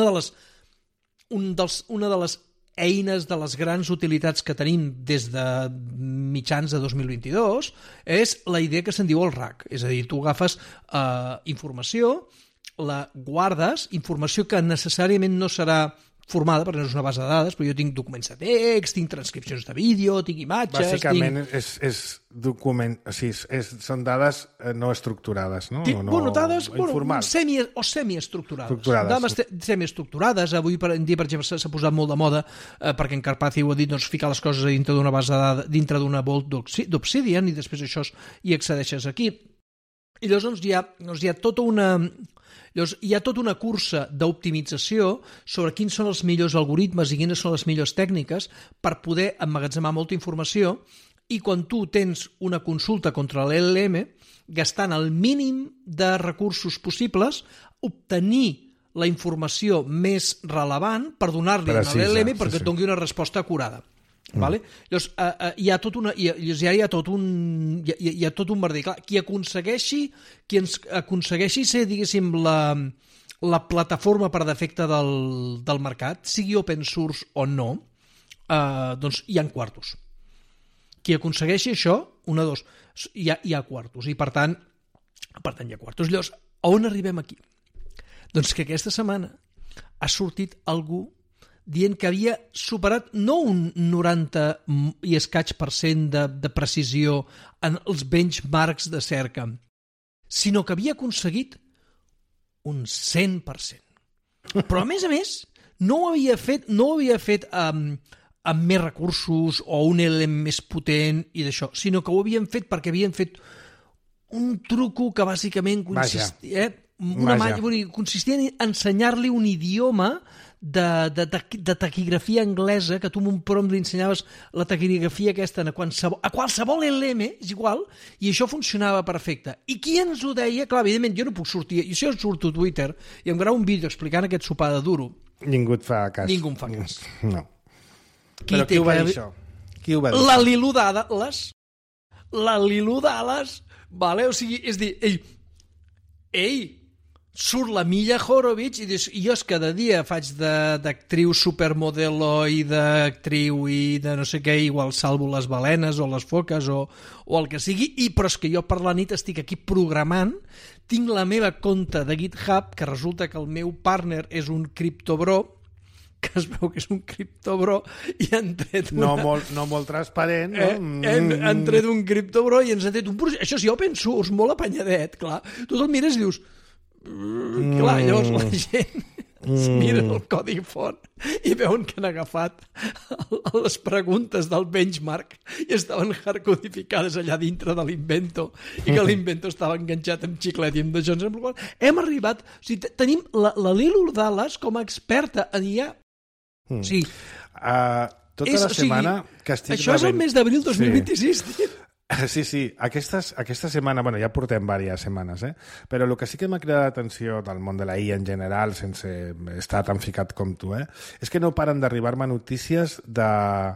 una de les eines de les grans utilitats que tenim des de mitjans de 2022 és la idea que se'n diu el RAG, és a dir, tu agafes informació, la guardes, informació que necessàriament no serà formada, perquè no és una base de dades, però jo tinc documents de text, tinc transcripcions de vídeo, tinc imatges... Bàsicament són dades no estructurades, no? Dades informals. Semiestructurades. Dades semiestructurades. Avui en dia, per exemple, s'ha posat molt de moda, perquè en Carpathy ho ha dit, doncs, ficar les coses dintre d'una base de dades, dintre d'una Vault d'Obsidian, i després això hi accedeixes aquí. I llavors hi ha tota una cursa d'optimització sobre quins són els millors algoritmes i quines són les millors tècniques per poder emmagatzemar molta informació, i quan tu tens una consulta contra l'LLM, gastant el mínim de recursos possibles, obtenir la informació més relevant per donar-li a l'LLM perquè et doni una resposta acurada. Vale? Llavors, hi ha tot un merder. Clar, qui aconsegueixi ser, diguéssim, la plataforma per defecte del mercat, sigui open source o no, doncs hi ha quartos. Qui aconsegueixi això, hi ha quartos, i per tant hi ha quartos. Llavors, on arribem aquí? Doncs que aquesta setmana ha sortit algú dient que havia superat no un 90 i escaig % de precisió en els benchmarks de cerca, sinó que havia aconseguit un 100%. Però, a més, no ho havia fet amb més recursos o un LLM més potent i d'això, sinó que ho havien fet perquè havien fet un truco que bàsicament consistia en ensenyar-li un idioma de taquigrafia anglesa, que tu amb un prompt li ensenyaves la taquigrafia aquesta a qualsevol LLM, és igual, i això funcionava perfecte. I qui ens ho deia? Clar, evidentment, jo no puc sortir, i si jo surto a Twitter i em gravo un vídeo explicant aquest sopar de duro, ningú et fa cas. Ningú em fa cas. No. Però qui ho va dir, això? Qui ho va dir? La Lilu Dallas, vale? O sigui, és dir, surt la Milla Horowitz i dius, jo és cada dia faig d'actriu supermodelo i d'actriu i de no sé què, igual salvo les balenes o les foques o el que sigui, però és que jo per la nit estic aquí programant, tinc la meva compte de GitHub, que resulta que el meu partner és un criptobro, que es veu que és un criptobro, i han tret no molt transparent, no? Han tret un criptobro i ens han tret un projecte. Això sí, open source, molt apanyadet, clar. Tu te'l mires i dius... Clar, llavors la gent es mira el codi font i veuen que han agafat les preguntes del benchmark i estaven hardcodificades allà dintre de l'Invento, i que l'Invento estava enganxat amb xiclet i amb d'això. Hem arribat... O sigui, tenim la Lilu Dallas com a experta en IA. Sí. Tota la setmana que estic... Això és el mes d'abril 2026, tio. Sí. Aquesta setmana, bueno, ja portem diverses setmanes, però el que sí que m'ha cridat l'atenció del món de la IA en general, sense estar tan ficat com tu, és que no paren d'arribar-me notícies de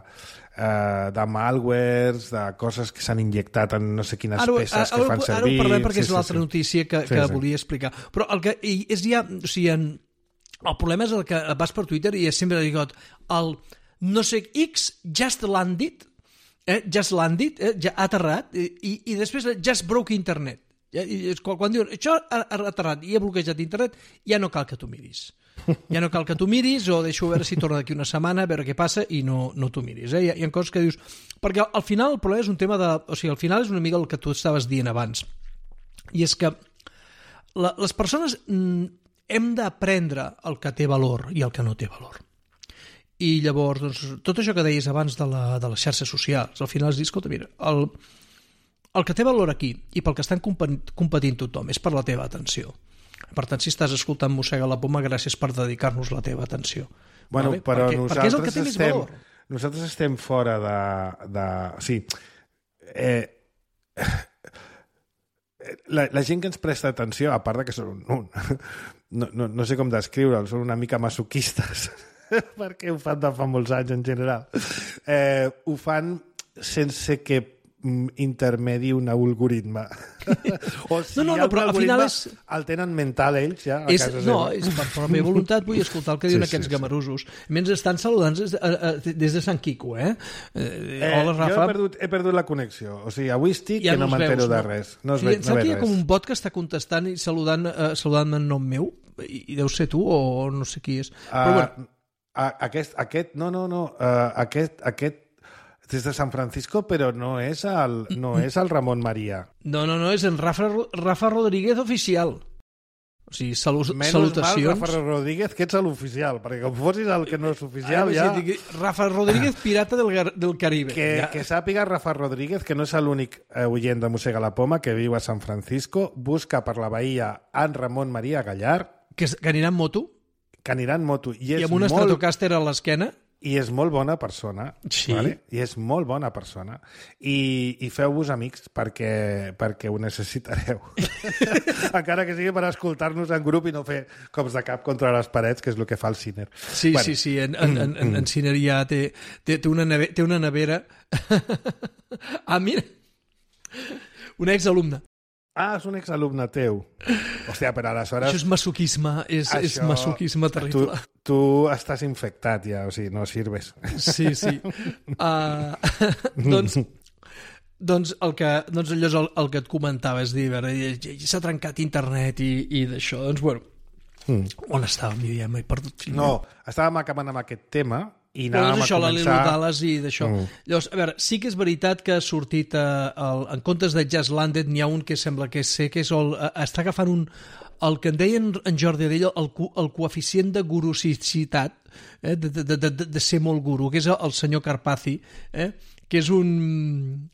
malwares, de coses que s'han injectat en no sé quines peces que fan servir... Ara ho parlem perquè és l'altra notícia que volia explicar. Però el que és ja... O sigui, el problema és el que vas per Twitter i sempre dic el no sé X just landed, ja ha aterrat, i després just broke internet. Quan diuen això ha aterrat i ha bloquejat internet, ja no cal que tu miris. Ja no cal que tu miris, o deixo veure si torna d'aquí una setmana, a veure què passa, i no tu miris. Hi ha coses que dius... Perquè al final el problema és un tema de... O sigui, al final és una mica el que tu estaves dient abans. I és que les persones hem d'aprendre el que té valor i el que no té valor. I llavors, doncs, tot això que deies abans de les xarxes socials, al final es diu, escolta, mira, el que té valor aquí i pel que estan competint tothom és per la teva atenció. Per tant, si estàs escoltant Mossega la Poma, gràcies per dedicar-nos la teva atenció. Bueno, vale? Però perquè és el que té més valor. Nosaltres estem fora de... Sí. La gent que ens presta atenció, a part de que són no sé com descriure'l, són una mica masoquistes, perquè ho fan de fa molts anys en general, ho fan sense que intermedi un algoritme. O si però al final el tenen mental ells ja a casa seva. No, és per pròpia voluntat, vull escoltar el que diuen aquests gamarusos. Menys estan saludant des de Sant Quico, Hola, Rafa. Jo he perdut la connexió. O sigui, avui estic que no m'entero de res. No veig res. Hi ha com un bot que està contestant i saludant-me en nom meu, i deu ser tu o no sé qui és. Però bueno, Aquest des de San Francisco, però no és el Ramon María. No, és en Rafa Rodríguez oficial. O sigui, Menos salutacions. mal, Rafa Rodríguez, que ets l'oficial, perquè com fossis el que no és oficial, ja... Rafa Rodríguez, pirata del Caribe. Que sàpiga Rafa Rodríguez, que no és l'únic oient de Mossega la Poma, que viu a San Francisco, busca per la bahia en Ramon María Gallard... Que anirà en moto? Que anirà en moto. I amb un Stratocaster a l'esquena? I és molt bona persona. Sí. Vale? I és molt bona persona. I feu-vos amics perquè ho necessitareu. Encara que sigui per escoltar-nos en grup i no fer cops de cap contra les parets, que és el que fa el Ciner. Sí, bueno. Sí. En Ciner ja té una nevera. Mira! Un exalumne. És un exalumne teu. Hòstia, però aleshores... Això és masoquisme, és masoquisme terrible. Tu estàs infectat ja, o sigui, no sirves. Sí. Doncs allò és el que et comentava, és dir, s'ha trencat internet i d'això, doncs bueno, on estàvem? Ja m'he perdut. No, estàvem acabant amb aquest tema i però anàvem doncs això, a començar... la Dallas i d'això. Llavors, a veure, sí que és veritat que ha sortit en comptes de Just Landed n'hi ha un que sembla que està agafant el que en deien en Jordi Adell el coeficient de gurusicitat, de ser molt guru, que és el senyor Carpazzi, que és un...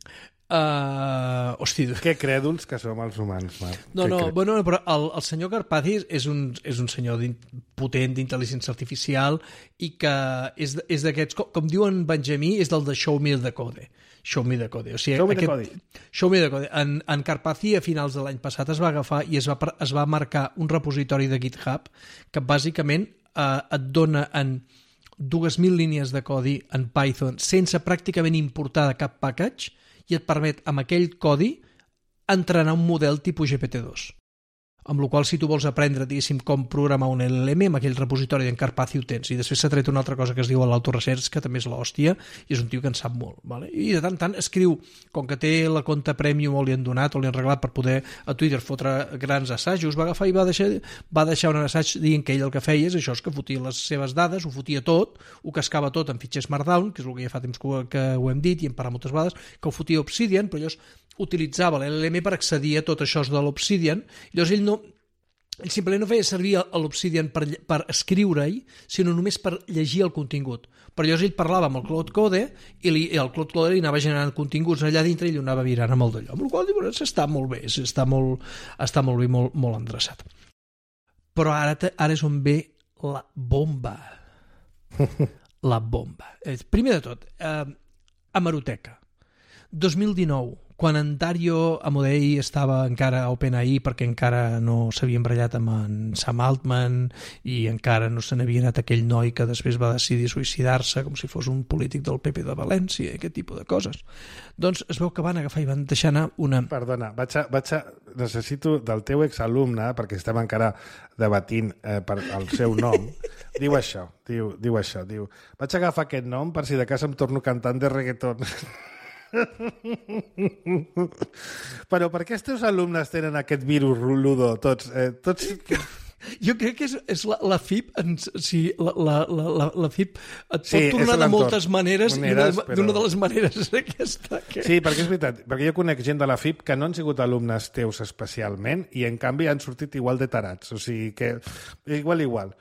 Que crèduls que som els humans, Marc. Bueno, però el senyor Carpazzi és un senyor potent d'intel·ligència artificial i que és d'aquests, com diuen Benjamí, és del de Show Me the Code. Show Me the Code. O sigui, Show Me the Code. En Carpazzi, a finals de l'any passat, es va agafar i es va marcar un repositori de GitHub que bàsicament et dona en 2.000 línies de codi en Python sense pràcticament importar de cap package i et permet, amb aquell codi, entrenar un model tipus GPT-2. Amb la qual si tu vols aprendre, diguéssim, com programar un LLM, amb aquell repositori d'en Carpazzi ho tens. I després s'ha tret una altra cosa que es diu l'autoresearch, que també és l'hòstia, i és un tio que en sap molt. Vale? I de tant en tant escriu, com que té la compte premium o li han donat o li han regalat per poder a Twitter fotre grans assajos, va agafar i va deixar un assaig dient que ell el que feia és això, és que fotia les seves dades, ho fotia tot, ho cascava tot en fitxers Markdown, que és el que ja fa temps que ho hem dit i hem parlat moltes vegades, que ho fotia Obsidian, però llavors utilitzava l'LLM per accedir a tot això de l'Obsidian, i llavors ell simplement no feia servir l'Obsidian per escriure-hi, sinó només per llegir el contingut. Però llavors ell parlava amb el Claude Code i el Claude Code li anava generant continguts allà dintre i li anava virant amb el d'allò. Amb la qual cosa està molt bé, està molt bé, molt endreçat. Però ara és on ve la bomba. La bomba. Primer de tot, hemeroteca. 2019, quan en Dario Amodei estava encara a OpenAI perquè encara no s'havia embarallat amb en Sam Altman i encara no se n'havia anat aquell noi que després va decidir suïcidar-se com si fos un polític del PP de València, aquest tipus de coses. Doncs es veu que van agafar i van deixar anar una... Perdona, necessito del teu exalumne, perquè estem encara debatint per el seu nom, diu això, vaig agafar aquest nom per si de casa em torno cantant de reggaeton. Però per què els teus alumnes tenen aquest virus ludo tots? Jo crec que és la FIP, la FIP et pot tornar de moltes maneres i d'una de les maneres és aquesta. Sí, perquè és veritat, perquè jo conec gent de la FIP que no han sigut alumnes teus especialment i en canvi han sortit igual de tarats, o sigui que igual.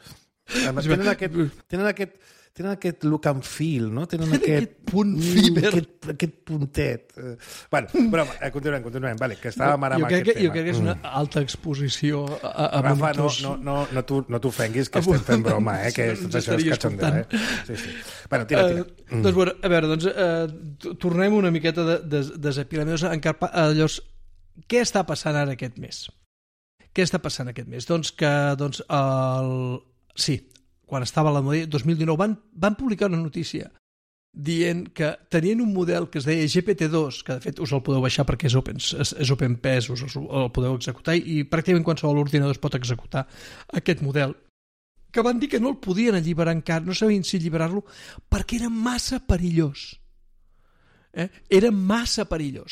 Tenen aquest look and feel, no? Tenen aquest punt fiber. Aquest puntet. Bueno, però continuem. Vale, que estàvem ara amb aquest tema. Jo crec que és una alta exposició a Rafa, no t'ofenguis, que estem fent broma, que tot això és cachondeo. Sí. Bueno, tira. Doncs, bueno, a veure, tornem una miqueta desapilant. Llavors, què està passant ara aquest mes? Doncs que, sí, quan estava a la moda, 2019, van publicar una notícia dient que tenien un model que es deia GPT-2, que de fet us el podeu baixar perquè és OpenPS, us el podeu executar i pràcticament qualsevol ordinador es pot executar aquest model, que van dir que no el podien alliberar encara, no sabien si alliberar-lo perquè era massa perillós. Era massa perillós.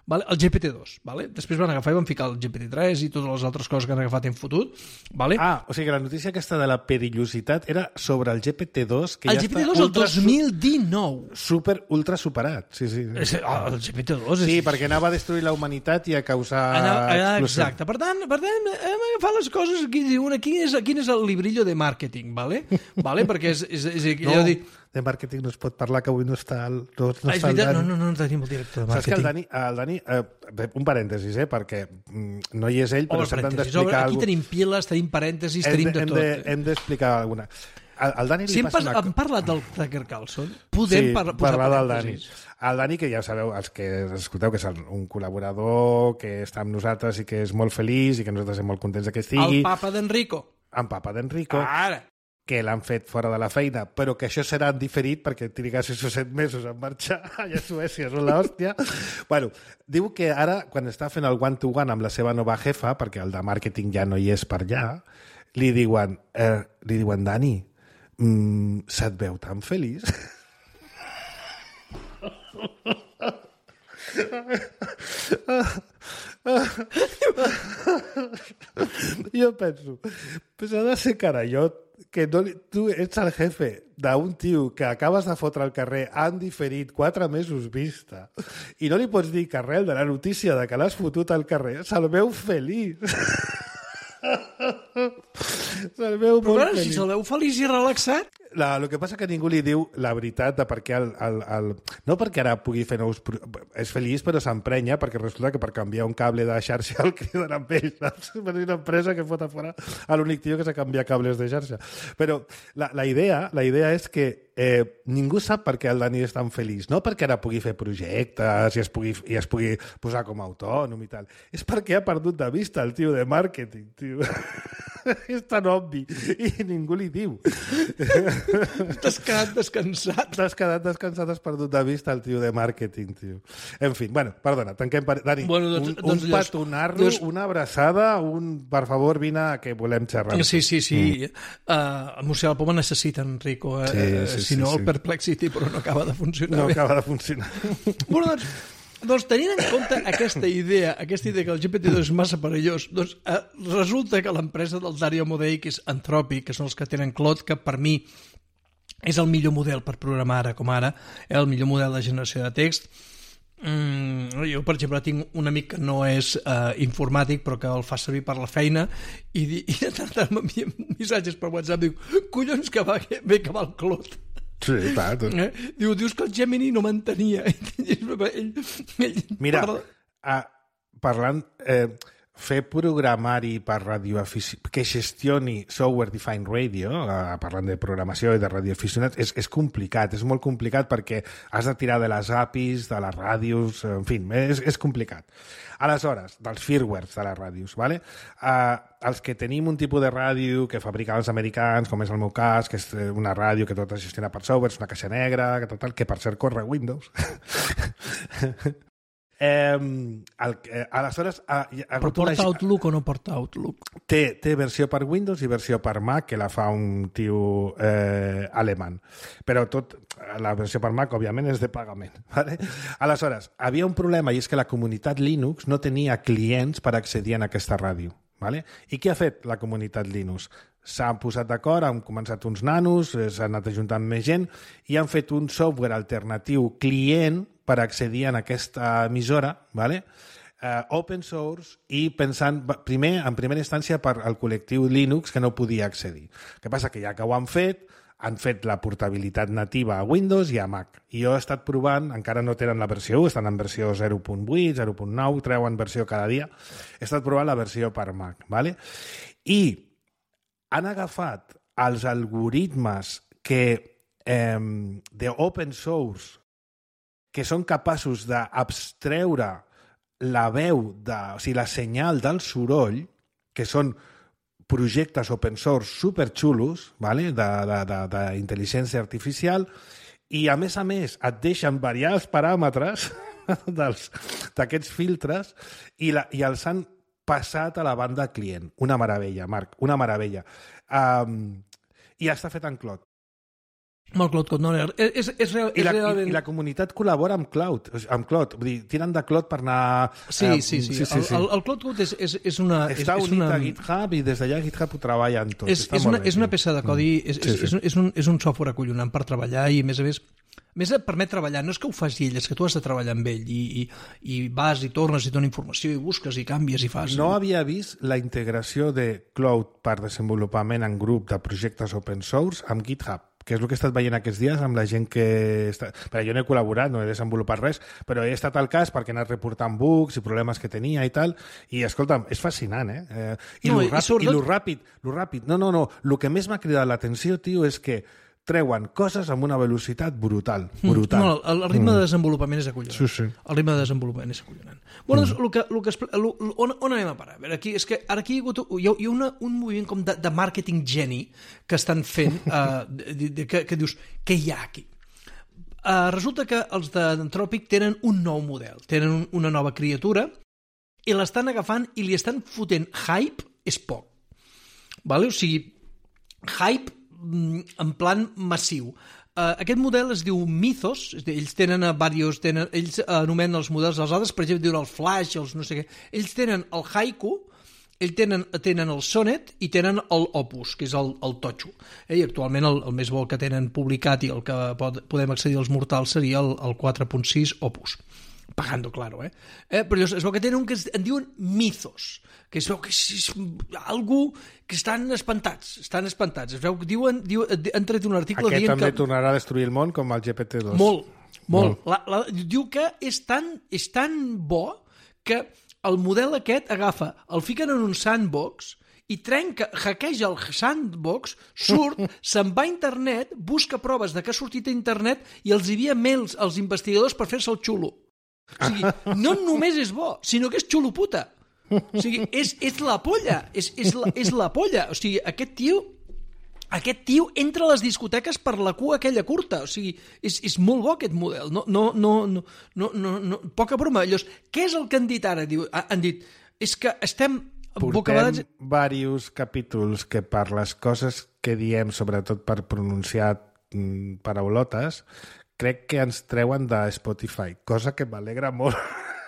vale? El GPT-2. Vale? Després van agafar i van ficar el GPT-3 i totes les altres coses que han agafat i han fotut. Vale? O sigui que la notícia aquesta de la perillositat era sobre el GPT-2, que el ja GPT-2 el 2019. ultra superat. Sí. El GPT-2 Sí, perquè anava a destruir la humanitat i a causar explosió. Exacte. Per tant, hem agafat les coses aquí. Diuen, quin és el librillo de màrqueting, vale? Perquè No, de màrqueting no es pot parlar, que avui no està el Dani. No tenim el director de Saps que màrqueting. el Dani un parèntesis, perquè no hi és ell, però sempre hem d'explicar alguna cosa. Aquí tenim piles, tenim parèntesis, tenim de tot. Hem d'explicar alguna. Al Dani si hem parlat del Tucker Carlson, podem parlar del Dani. El Dani, que ja sabeu, els que escolteu, que és un col·laborador que està amb nosaltres i que és molt feliç i que nosaltres estem molt contents que estigui. El papa d'Enrico. En papa d'Enrico. Ara. Que l'han fet fora de la feina, però que això serà diferit perquè triga 6 o 7 mesos a marxar allà a Suècia, són l'hòstia. Bueno, diu que ara, quan està fent el one-to-one amb la seva nova jefa, perquè el de màrqueting ja no hi és per allà, li diuen Dani, se't veu tan feliç? Jo penso, pues ha de ser carallot que tu ets el jefe d'un tio que acabes de fotre al carrer, han diferit 4 mesos vista, i no li pots dir que arrel de la notícia de que l'has fotut al carrer se'l veu feliç. Se'l veu molt feliç. Si se'l veu feliç i relaxat... El que passa que ningú li diu la veritat de per què no perquè ara pugui fer nous... És feliç, però s'emprenya, perquè resulta que per canviar un cable de xarxa el criden amb ell, saps? És una empresa que fot a fora a l'únic tio que s'ha canviat cables de xarxa. Però la idea és que ningú sap per què el Dani és tan feliç. No perquè ara pugui fer projectes i es pugui posar com a autònom i tal. És perquè ha perdut de vista el tio de màrqueting, tio. És tan obvi i ningú li diu. T'has quedat descansat. Has perdut de vista el tio de màrqueting, tio. En fi, bueno, perdona, tanquem... Dani, un petonar-lo, una abraçada, per favor, vine, que volem xerrar. Sí. El Museu del Poma necessita Enrico, si no el Perplexity, però no acaba de funcionar bé. Bueno, doncs tenint en compte aquesta idea que el GPT-2 és massa perillós, doncs resulta que l'empresa del Dario Amodei, que és Anthropic, que són els que tenen Claude, que per mi és el millor model per programar ara com ara, el millor model de generació de text. Jo, per exemple, tinc un amic que no és informàtic, però que el fa servir per la feina, i de tant m'envia missatges per WhatsApp, diu, collons que va bé que va el Claude. Sí, clar. Dius que el Gemini no m'entenia. Mira, parlant... fer programari per radioaficionats, que gestioni software defined radio, parlant de programació i de radioaficionats, és complicat, és molt complicat perquè has de tirar de les APIs, de les ràdios, en fi, és complicat. Aleshores, dels firmwares de les ràdios, ¿vale? Els que tenim un tipus de ràdio que fabriquen els americans, com és el meu cas, que és una ràdio que tot es gestiona per software, és una caixa negra, que per cert corre Windows. Aleshores però porta Outlook o no porta Outlook? Té versió per Windows i versió per Mac, que la fa un tio alemany, però la versió per Mac òbviament és de pagament, ¿vale? Aleshores, havia un problema, i és que la comunitat Linux no tenia clients per accedir a aquesta ràdio, ¿vale? I què ha fet la comunitat Linux? S'han posat d'acord, han començat uns nanos, s'han anat ajuntant més gent i han fet un software alternatiu client per accedir a aquesta emissora, ¿vale? Open source, i pensant en primera instància per al col·lectiu Linux que no podia accedir. El que passa que ja que ho han fet la portabilitat nativa a Windows i a Mac. I jo he estat provant, encara no tenen la versió 1, estan en versió 0.8, 0.9, treuen versió cada dia. He estat provant la versió per Mac, ¿vale? I han agafat els algoritmes d'open source que són capaços d'abstreure la veu, o sigui, la senyal del soroll, que són projectes open source superxulos, ¿vale? d'intel·ligència artificial, i a més et deixen variar els paràmetres d'aquests filtres i els han passat a la banda client. Una meravella, Marc, una meravella. I està fet en Claude. Amb el Cloud Code, no, és realment... I la comunitat col·labora amb Cloud, vull dir, tiren de Cloud per anar... Sí. El Cloud Code és una... Està unit a GitHub i des d'allà GitHub ho treballen tot. És una peça de codi, és un software acollonant per treballar i, a més et permet treballar. No és que ho faci ell, és que tu has de treballar amb ell i vas i tornes i dona informació i busques i canvies i fas. No havia vist la integració de Cloud per desenvolupament en grup de projectes open source amb GitHub, que és el que he estat veient aquests dies amb la gent que... Perquè jo no he col·laborat, no he desenvolupat res, però he estat al cas perquè he anat reportant bugs i problemes que tenia i tal, i escolta'm, és fascinant, lo ràpid. No, el que més m'ha cridat l'atenció, tio, és que treuen coses amb una velocitat brutal. No, el ritme de desenvolupament és acollonant. Sí. El ritme de desenvolupament és acollonant. Bueno, doncs, on anem a parar? A veure, hi ha hagut un moviment com de màrqueting geni que estan fent, que dius, què hi ha aquí? Resulta que els d'Anthropic tenen un nou model, tenen una nova criatura i l'estan agafant i li estan fotent hype, és poc. Vale? O sigui, hype en plan massiu. Aquest model es diu Mythos, ells tenen ells anomenen els models dels altres, per exemple, diuen el Flash, els no sé què. Ells tenen el Haiku, ells tenen el Sonnet i tenen el Opus, que és el totxo. I actualment el més bo que tenen publicat i el que podem accedir als mortals seria el 4.6 Opus. Pagando, claro, però es veu que tenen un que en diuen Mythos, que es veu que és algú que estan espantats. Es veu que han tret un article dient que... Aquest també tornarà a destruir el món com el GPT-2. Molt. Diu que és tan bo que el model aquest agafa, el fiquen en un sandbox i hackeja el sandbox, surt, se'n va a internet, busca proves de que ha sortit a internet i els envia mails als investigadors per fer-se el xulo. O sigui, no només és bo, sinó que és xulo puta. O sigui, és la polla. És la polla. O sigui, aquest tio entra a les discoteques per la cua aquella curta. O sigui, és molt bo aquest model. No, poca broma. Llavors, què és el que han dit ara? Han dit, és que estem... Portem diversos capítols que per les coses que diem, sobretot per pronunciar paraulotes, crec que ens treuen de Spotify, cosa que m'alegra molt.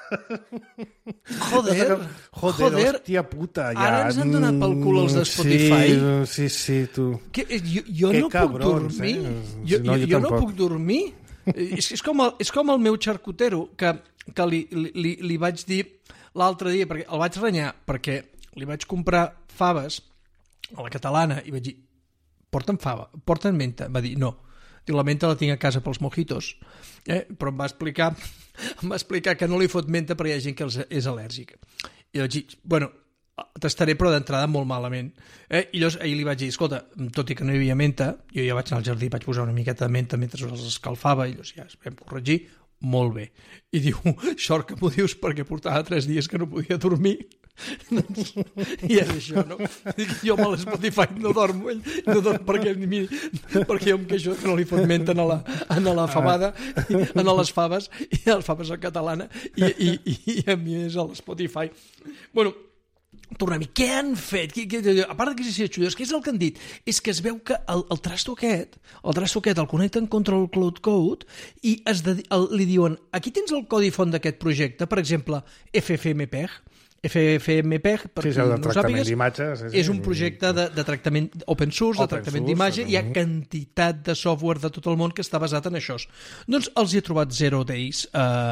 Joder, hòstia puta. Ja. Ara ens han donat pel cul els de Spotify. Sí, tu. Jo no puc dormir. Jo no puc dormir. És com el meu xarcutero, que li vaig dir l'altre dia, perquè el vaig renyar, perquè li vaig comprar faves a la catalana i vaig dir, porten menta. Va dir, no. Diu, la menta la tinc a casa pels mojitos, però em va explicar que no li fot menta perquè hi ha gent que és al·lèrgica. I vaig dir, bueno, tastaré però d'entrada molt malament. I llavors ahir li vaig dir, escolta, tot i que no hi havia menta, jo ja vaig anar al jardí, vaig posar una miqueta de menta mentre els escalfava i llavors ja es vam corregir, molt bé. I diu, sort que m'ho dius perquè portava 3 dies que no podia dormir. I és això, no? Jo amb l'Spotify no dormo, no dormo perquè jo em queixo que no li fot menta a la famada, a les faves, i a les faves en catalana, i a mi és a l'Spotify. Bueno, tornem-hi. Què han fet? A part que si és què és el que han dit? És que es veu que el trasto aquest el connecten contra el Cloud Code i li diuen, aquí tens el codi font d'aquest projecte, per exemple, FFmpeg, per qui no ho sàpigues, és un projecte de tractament open source, de tractament d'imatge, hi ha quantitat de software de tot el món que està basat en això. Doncs els hi he trobat 0 days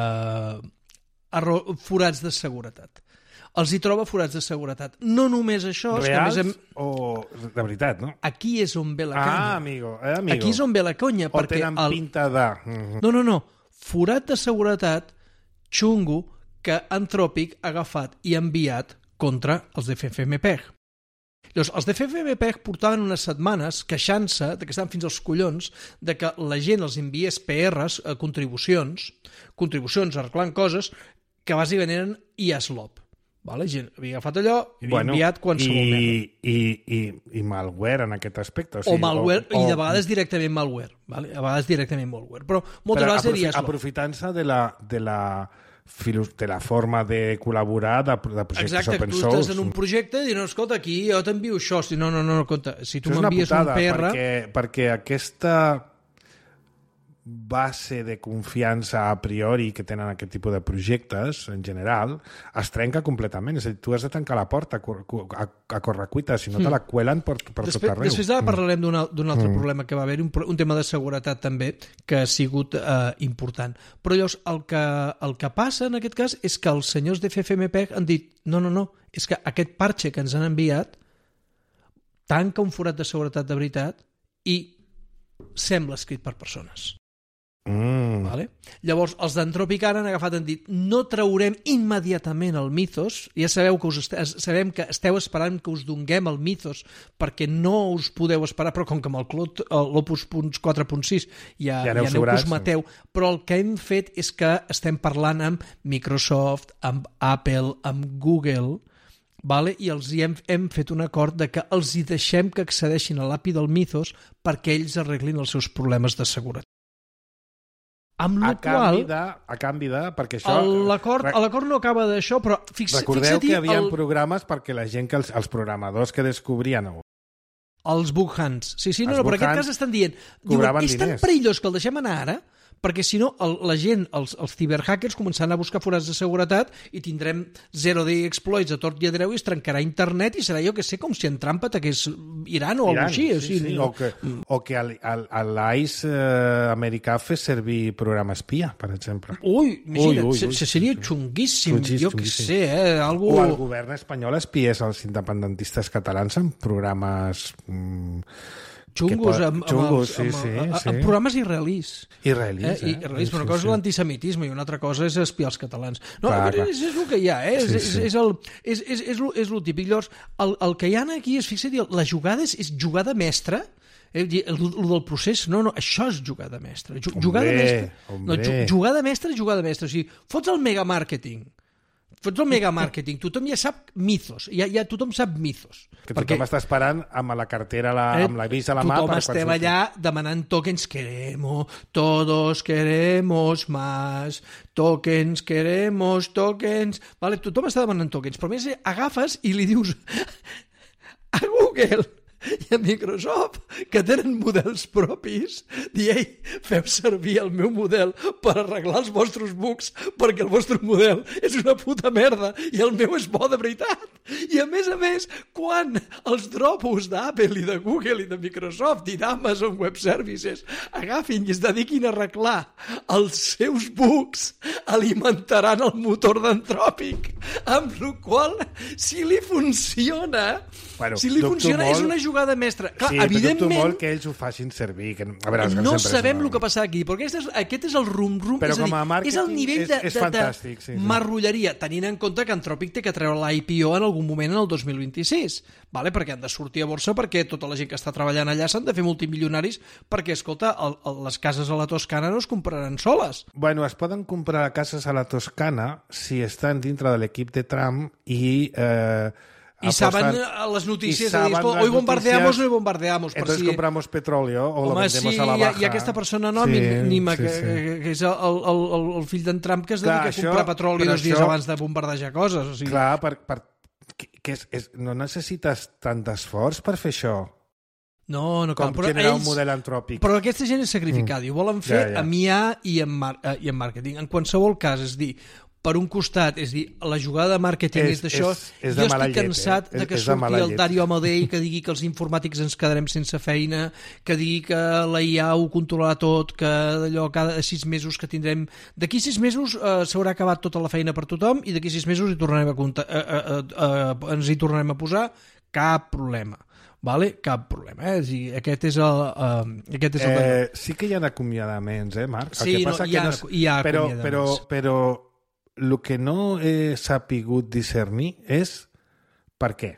forats de seguretat. Els hi troba forats de seguretat. No només això... Reals o de veritat, no? Aquí és on ve la conya. Amigo. Aquí és on ve la conya. O tenen pinta de... No. Forat de seguretat xungo que Anthropic ha agafat i ha enviat contra els de FFmpeg. Llavors, els de FFmpeg portaven unes setmanes queixant-se que estaven fins als collons de que la gent els enviés PRs, contribucions arreglant coses que bàsicament eren IASLOP. La gent havia agafat allò i havia enviat qualsevol merda. I malware en aquest aspecte. O malware, i de vegades directament malware. A vegades directament malware. Però moltes vegades era IASLOP. Aprofitant-se de la forma de col·laborar de projectes open source. Exacte, tu estàs en un projecte i dius, escolta, aquí jo t'envio això. No, compte. Si tu m'envies un PR... Perquè aquesta base de confiança a priori que tenen aquest tipus de projectes, en general, es trenca completament. És a dir, tu has de tancar la porta a correcuita, si no te la cuelen per tot arreu. Després ara parlarem d'un altre problema que va haver, un tema de seguretat també, que ha sigut important. Però llavors, el que passa en aquest cas és que els senyors de FFmpeg han dit no, és que aquest parche que ens han enviat tanca un forat de seguretat de veritat i sembla escrit per persones. Vale? Llavors, els d'Anthropic ara han agafat i han dit no traurem immediatament el Mythos, ja sabeu que sabem que esteu esperant que us donguem el Mythos perquè no us podeu esperar, però com que amb l'Opus 4.6 ja aneu que us mateu, però el que hem fet és que estem parlant amb Microsoft, amb Apple, amb Google, vale? I els hem fet un acord de que els hi deixem que accedeixin a l'API del Mythos perquè ells arreglin els seus problemes de seguretat. Amb a canvi de... Perquè això... L'acord no acaba d'això, però recordeu que hi havia programes perquè la gent, els programadors que descobrien... Els bug hunts. Sí, no, però en aquest cas estan dient... Diuen, és tan perillós que el deixem anar ara perquè si no la gent, els ciberhackers començaran a buscar forats de seguretat i tindrem zero-day exploits a tort i a dreu i es trencarà internet i serà, jo que sé, com si en Trump ataqués Iran o alguna cosa així. Sí. O que l'ICE americà fes servir programa espia, per exemple. Seria xunguíssim, jo que sé. O el govern espanyol espiés els independentistes catalans amb programes... Xungos, amb programes israelís. Israelís, una cosa és l'antisemitisme i una altra cosa és espiar els catalans. No, és el que hi ha, és el típic. Llavors, el que hi ha aquí és, fixa't, la jugada és jugada mestra, el del procés, no, això és jugada mestra. Jugada mestra. O sigui, fots el megamàrqueting, tothom ja sap Mythos, ja tothom sap Mythos. Que tothom està esperant amb la cartera, amb la visa a la mà. Tothom estem allà demanant tokens, todos queremos más, tokens, vale? Tothom està demanant tokens, però a més agafes i li dius a Google i a Microsoft, que tenen models propis, feu servir el meu model per arreglar els vostres bugs perquè el vostre model és una puta merda i el meu és bo de veritat. I a més, quan els dropos d'Apple i de Google i de Microsoft i d'Amazon Web Services agafin i es dediquin a arreglar els seus bugs, alimentaran el motor d'Anthropic, amb la qual si li funciona, és una jugada mestra. Clar, evidentment... Dubto molt que ells ho facin servir. No sabem el que passarà aquí, perquè aquest és el rum-rum, és a dir, és el nivell de marrulleria, tenint en compte que Anthropic té que treure l'IPO en algun moment en el 2026, vale? Perquè han de sortir a borsa, perquè tota la gent que està treballant allà s'han de fer multimilionaris, perquè, escolta, les cases a la Toscana no es compraran soles. Bueno, es poden comprar cases a la Toscana si estan dintre de l'equip de Trump i... Y saben las noticias de dir, hoy bombardeamos, no bombardeamos. Entonces compramos petróleo o lo vendemos a la baja. I aquesta persona anònima, que és el fill d'en Trump, que es dedica a comprar petroli 2 dies abans de bombardejar coses. O sigui. Clar, no necessites tant d'esforç per fer això. No, com generar un model antròpic. Però aquesta gent és sacrificada i ho volen fer amb IA i amb màrqueting. En qualsevol cas, és dir, per un costat, és dir, la jugada de màrqueting és d'això. Jo estic cansat de que surti el Dario Amodei que digui que els informàtics ens quedarem sense feina, que digui que la IA ho controlarà tot, que d'allò cada 6 mesos que tindrem... D'aquí 6 mesos s'haurà acabat tota la feina per tothom i d'aquí 6 mesos ens hi tornarem a posar. Cap problema. Vale? Cap problema. Aquest és el... Sí que hi ha acomiadaments, Marc? Sí, hi ha acomiadaments. Però el que no he sapigut discernir és per què.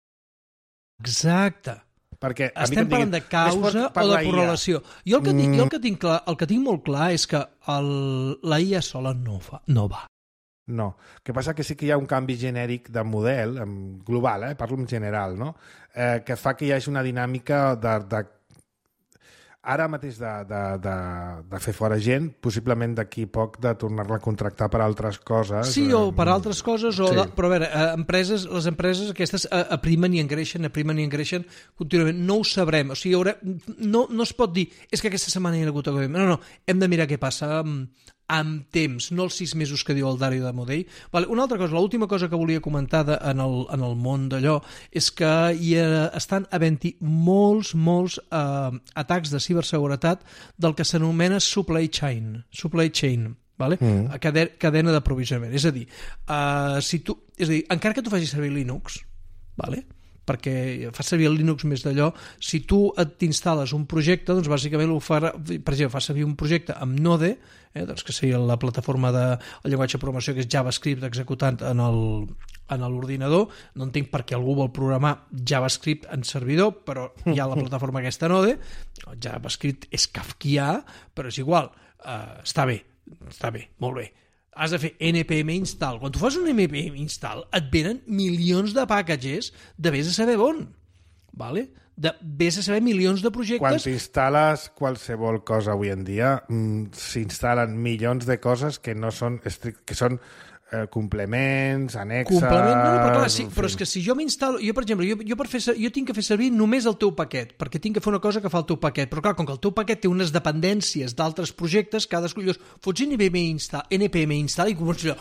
Exacte. Perquè estem parlant de causa o de correlació. Jo el que tinc molt clar és que la IA sola no va. No. El que passa que sí que hi ha un canvi genèric de model, global, parlo en general, no? Que fa que hi hagi una dinàmica de... ara mateix de fer fora gent, possiblement d'aquí poc de tornar-la a contractar per altres coses. Sí, o per altres coses, però a veure, les empreses aquestes aprimen i engreixen contínuament. No ho sabrem, o sigui, no es pot dir és que aquesta setmana hi ha hagut no, hem de mirar què passa amb temps, no els 6 mesos que diu el Dario Damodei. Una altra cosa, l'última cosa que volia comentar en el món d'allò és que hi estan havent-hi molts atacs de ciberseguretat del que s'anomena supply chain, vale? Cadena d'aprovisionament. És a dir, encara que tu facis servir Linux, vale? Perquè fas servir el Linux més d'allò, si tu t'instal·les un projecte, doncs bàsicament per exemple, fas servir un projecte amb Node, doncs que seria la plataforma del llenguatge de programació que és JavaScript executant en l'ordinador. No entenc per què algú vol programar JavaScript en servidor, però hi ha la plataforma aquesta Node. JavaScript és kafkià, però és igual, està bé, molt bé. Has de fer npm install. Quan tu fas un npm install et venen milions de packages de vés a saber on, vale? De vés a saber milions de projectes. Quan t'instal·les qualsevol cosa avui en dia, s'instal·len milions de coses que no són que són complements, annexes... Però clar, sí, però és que si jo m'instal·lo... Jo, per exemple, jo tinc que fer servir només el teu paquet, perquè tinc que fer una cosa que fa el teu paquet, però clar, com que el teu paquet té unes dependències d'altres projectes, cadascú llavors fots npm install i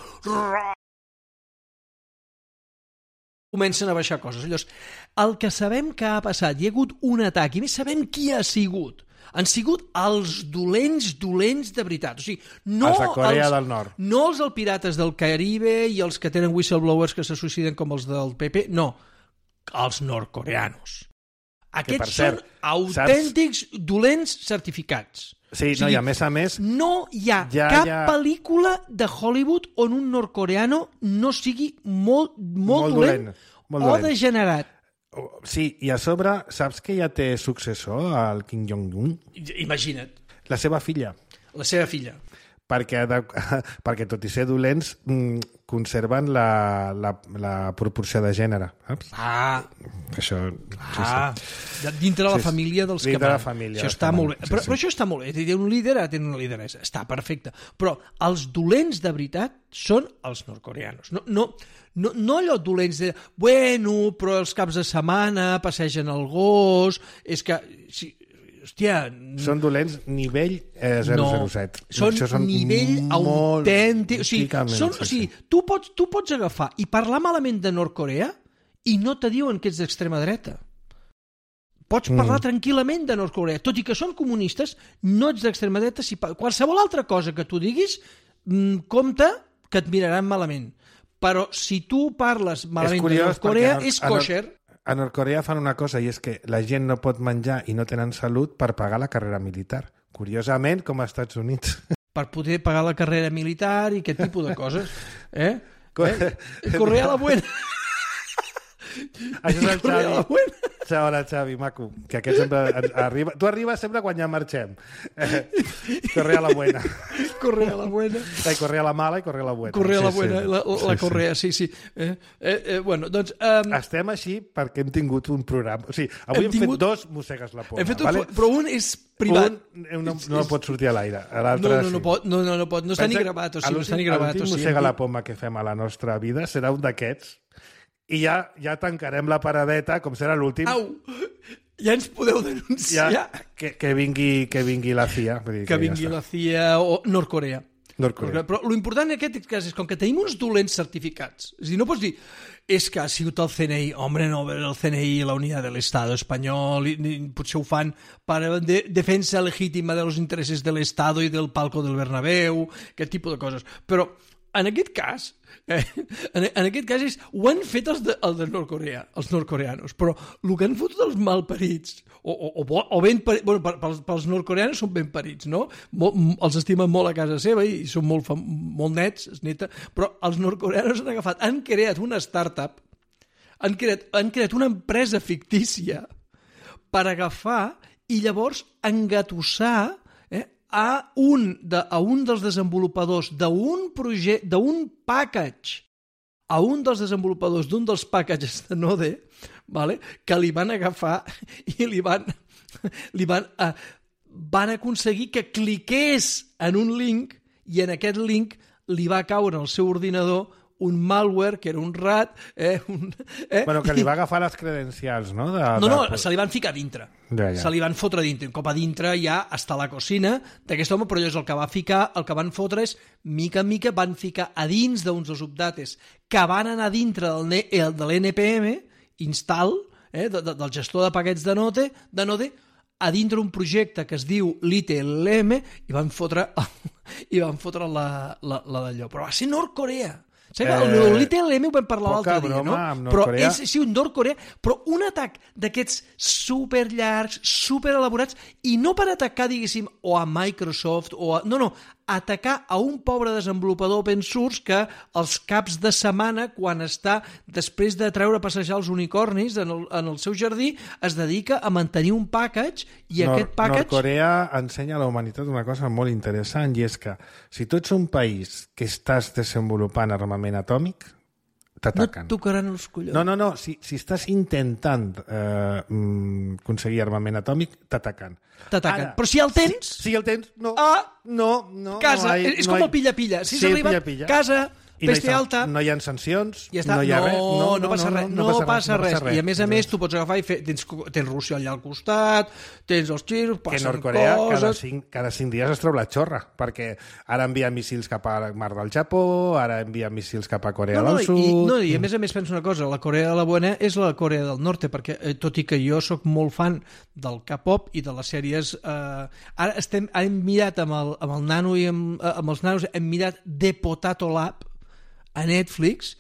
comencen a baixar coses. Llavors, el que sabem que ha passat, hi ha hagut un atac, i més sabem qui ha sigut. Han sigut els dolents de veritat. O sigui, no els de Corea del Nord. No els pirates del Caribe i els que tenen whistleblowers que se suïciden com els del PP, no, els nord-coreanos. Aquests són autèntics dolents certificats. Sí, o sigui, i a més... No hi ha cap pel·lícula de Hollywood on un nord-coreano no sigui molt dolent o degenerat. Sí, i a sobre, saps que ja té successor, el Kim Jong-un? Imagina't. La seva filla. Perquè tot i ser dolents, conserven la proporció de gènere. Això... Dintre de la família dels que van. Això està molt bé. Però això està molt bé. Té un líder, tenen una lideressa. Està perfecte. Però els dolents de veritat són els nord-coreanos. No allò dolents de... Bueno, però els caps de setmana passegen el gos... És que... Sí, hòstia... Són dolents nivell 007. Són nivell autèntic. O sigui, tu pots agafar i parlar malament de Nord-Corea i no te diuen que ets d'extrema dreta. Pots parlar tranquil·lament de Nord-Corea. Tot i que són comunistes, no ets d'extrema dreta. Qualsevol altra cosa que tu diguis, compte que et miraran malament. Però si tu parles malament de Nord-Corea, és kosher. A Nord-Corea fan una cosa, i és que la gent no pot menjar i no tenen salut per pagar la carrera militar. Curiosament, com als Estats Units. Per poder pagar la carrera militar i aquest tipus de coses. Correa la buena. Això és el Xavi. Hola, Xavi, maco. Que aquest sempre arriba... Tu arribes sempre quan ja marxem. Correa la buena. Correa la buena. Correa la mala i correa la buena. Correa la buena, la correa, sí. Bueno, doncs... Estem així perquè hem tingut un programa. O sigui, avui hem fet 2 mossegues la poma. Però un és privat. Un no pot sortir a l'aire. L'altre no pot. No està ni gravat. L'últim mossega la poma que fem a la nostra vida serà un d'aquests. I ja tancarem la paradeta, com serà l'últim. Au! Ja ens podeu denunciar. Que vingui la CIA. Que vingui la CIA o Nord-Corea. Però l'important en aquest cas és com que tenim uns dolents certificats. És a dir, no pots dir és que ha sigut el CNI. Hombre, no, el CNI, la Unitat de l'Estado espanyol, potser ho fan per defensa legítima de los intereses de l'Estado i del palco del Bernabéu, aquest tipus de coses. Però en aquest cas, ho han fet els de Nord-Corea, els nord-coreanos, però el que han fotut els malparits, o ben parits, bueno, pels nord-coreanos són ben parits, no? Els estimen molt a casa seva i són molt nets, és neta, però els nord-coreanos han creat una startup, han creat una empresa fictícia per agafar i llavors engatussar a un dels desenvolupadors d'un projecte, d'un package, a un dels desenvolupadors d'un dels packages de Node, vale, que li van agafar i li van van aconseguir que cliqués en un link i en aquest link li va caure al seu ordinador un malware, que era un rat... Bueno, que li va agafar les credencials, no? No, se li van ficar dintre. Ja. Se li van fotre dintre. Un cop a dintre ja està la cocina d'aquest home, però allò és el que va ficar, el que van fotre és, mica en mica, van ficar a dins d'uns dels updates que van anar dintre de l'NPM, install, del gestor de paquets de Node, a dintre un projecte que es diu LittleM i van fotre la d'allò. Però va ser Nord-Corea. El LittleM ho vam parlar l'altre dia, no? Però és un Nord-Corea, però un atac d'aquests superllargs, superelaborats, i no per atacar, diguéssim, o a Microsoft, no, atacar a un pobre desenvolupador open source que els caps de setmana, quan està després de treure a passejar els unicornis en el seu jardí, es dedica a mantenir un package i aquest package... Nord-Corea ensenya a la humanitat una cosa molt interessant, i és que si tu ets un país que estàs desenvolupant armament atòmic, t'ataquen. No et tocaran els collons. No. Si estàs intentant aconseguir armament atòmic, t'ataquen. T'ataquen. Però si el tens... Si el tens, no. No. Casa. És com el pilla-pilla. Si has arribat, casa... Peste alta. No hi ha sancions, ja està. No hi ha res. No passa res. No passa res. I a més, tu pots agafar i tens Rússia allà al costat, tens els xips, passen Nord-Corea, coses... cada 5 dies es treu la xorra, perquè ara envia míssils cap a la Mar del Japó, ara envia míssils cap a Corea del Sud... I a més penso una cosa, la Corea de la Buena és la Corea del Norte, perquè tot i que jo sóc molt fan del K-pop i de les sèries... Ara hem mirat amb el nano i amb els nanos, hem mirat The Potato Lab, a Netflix,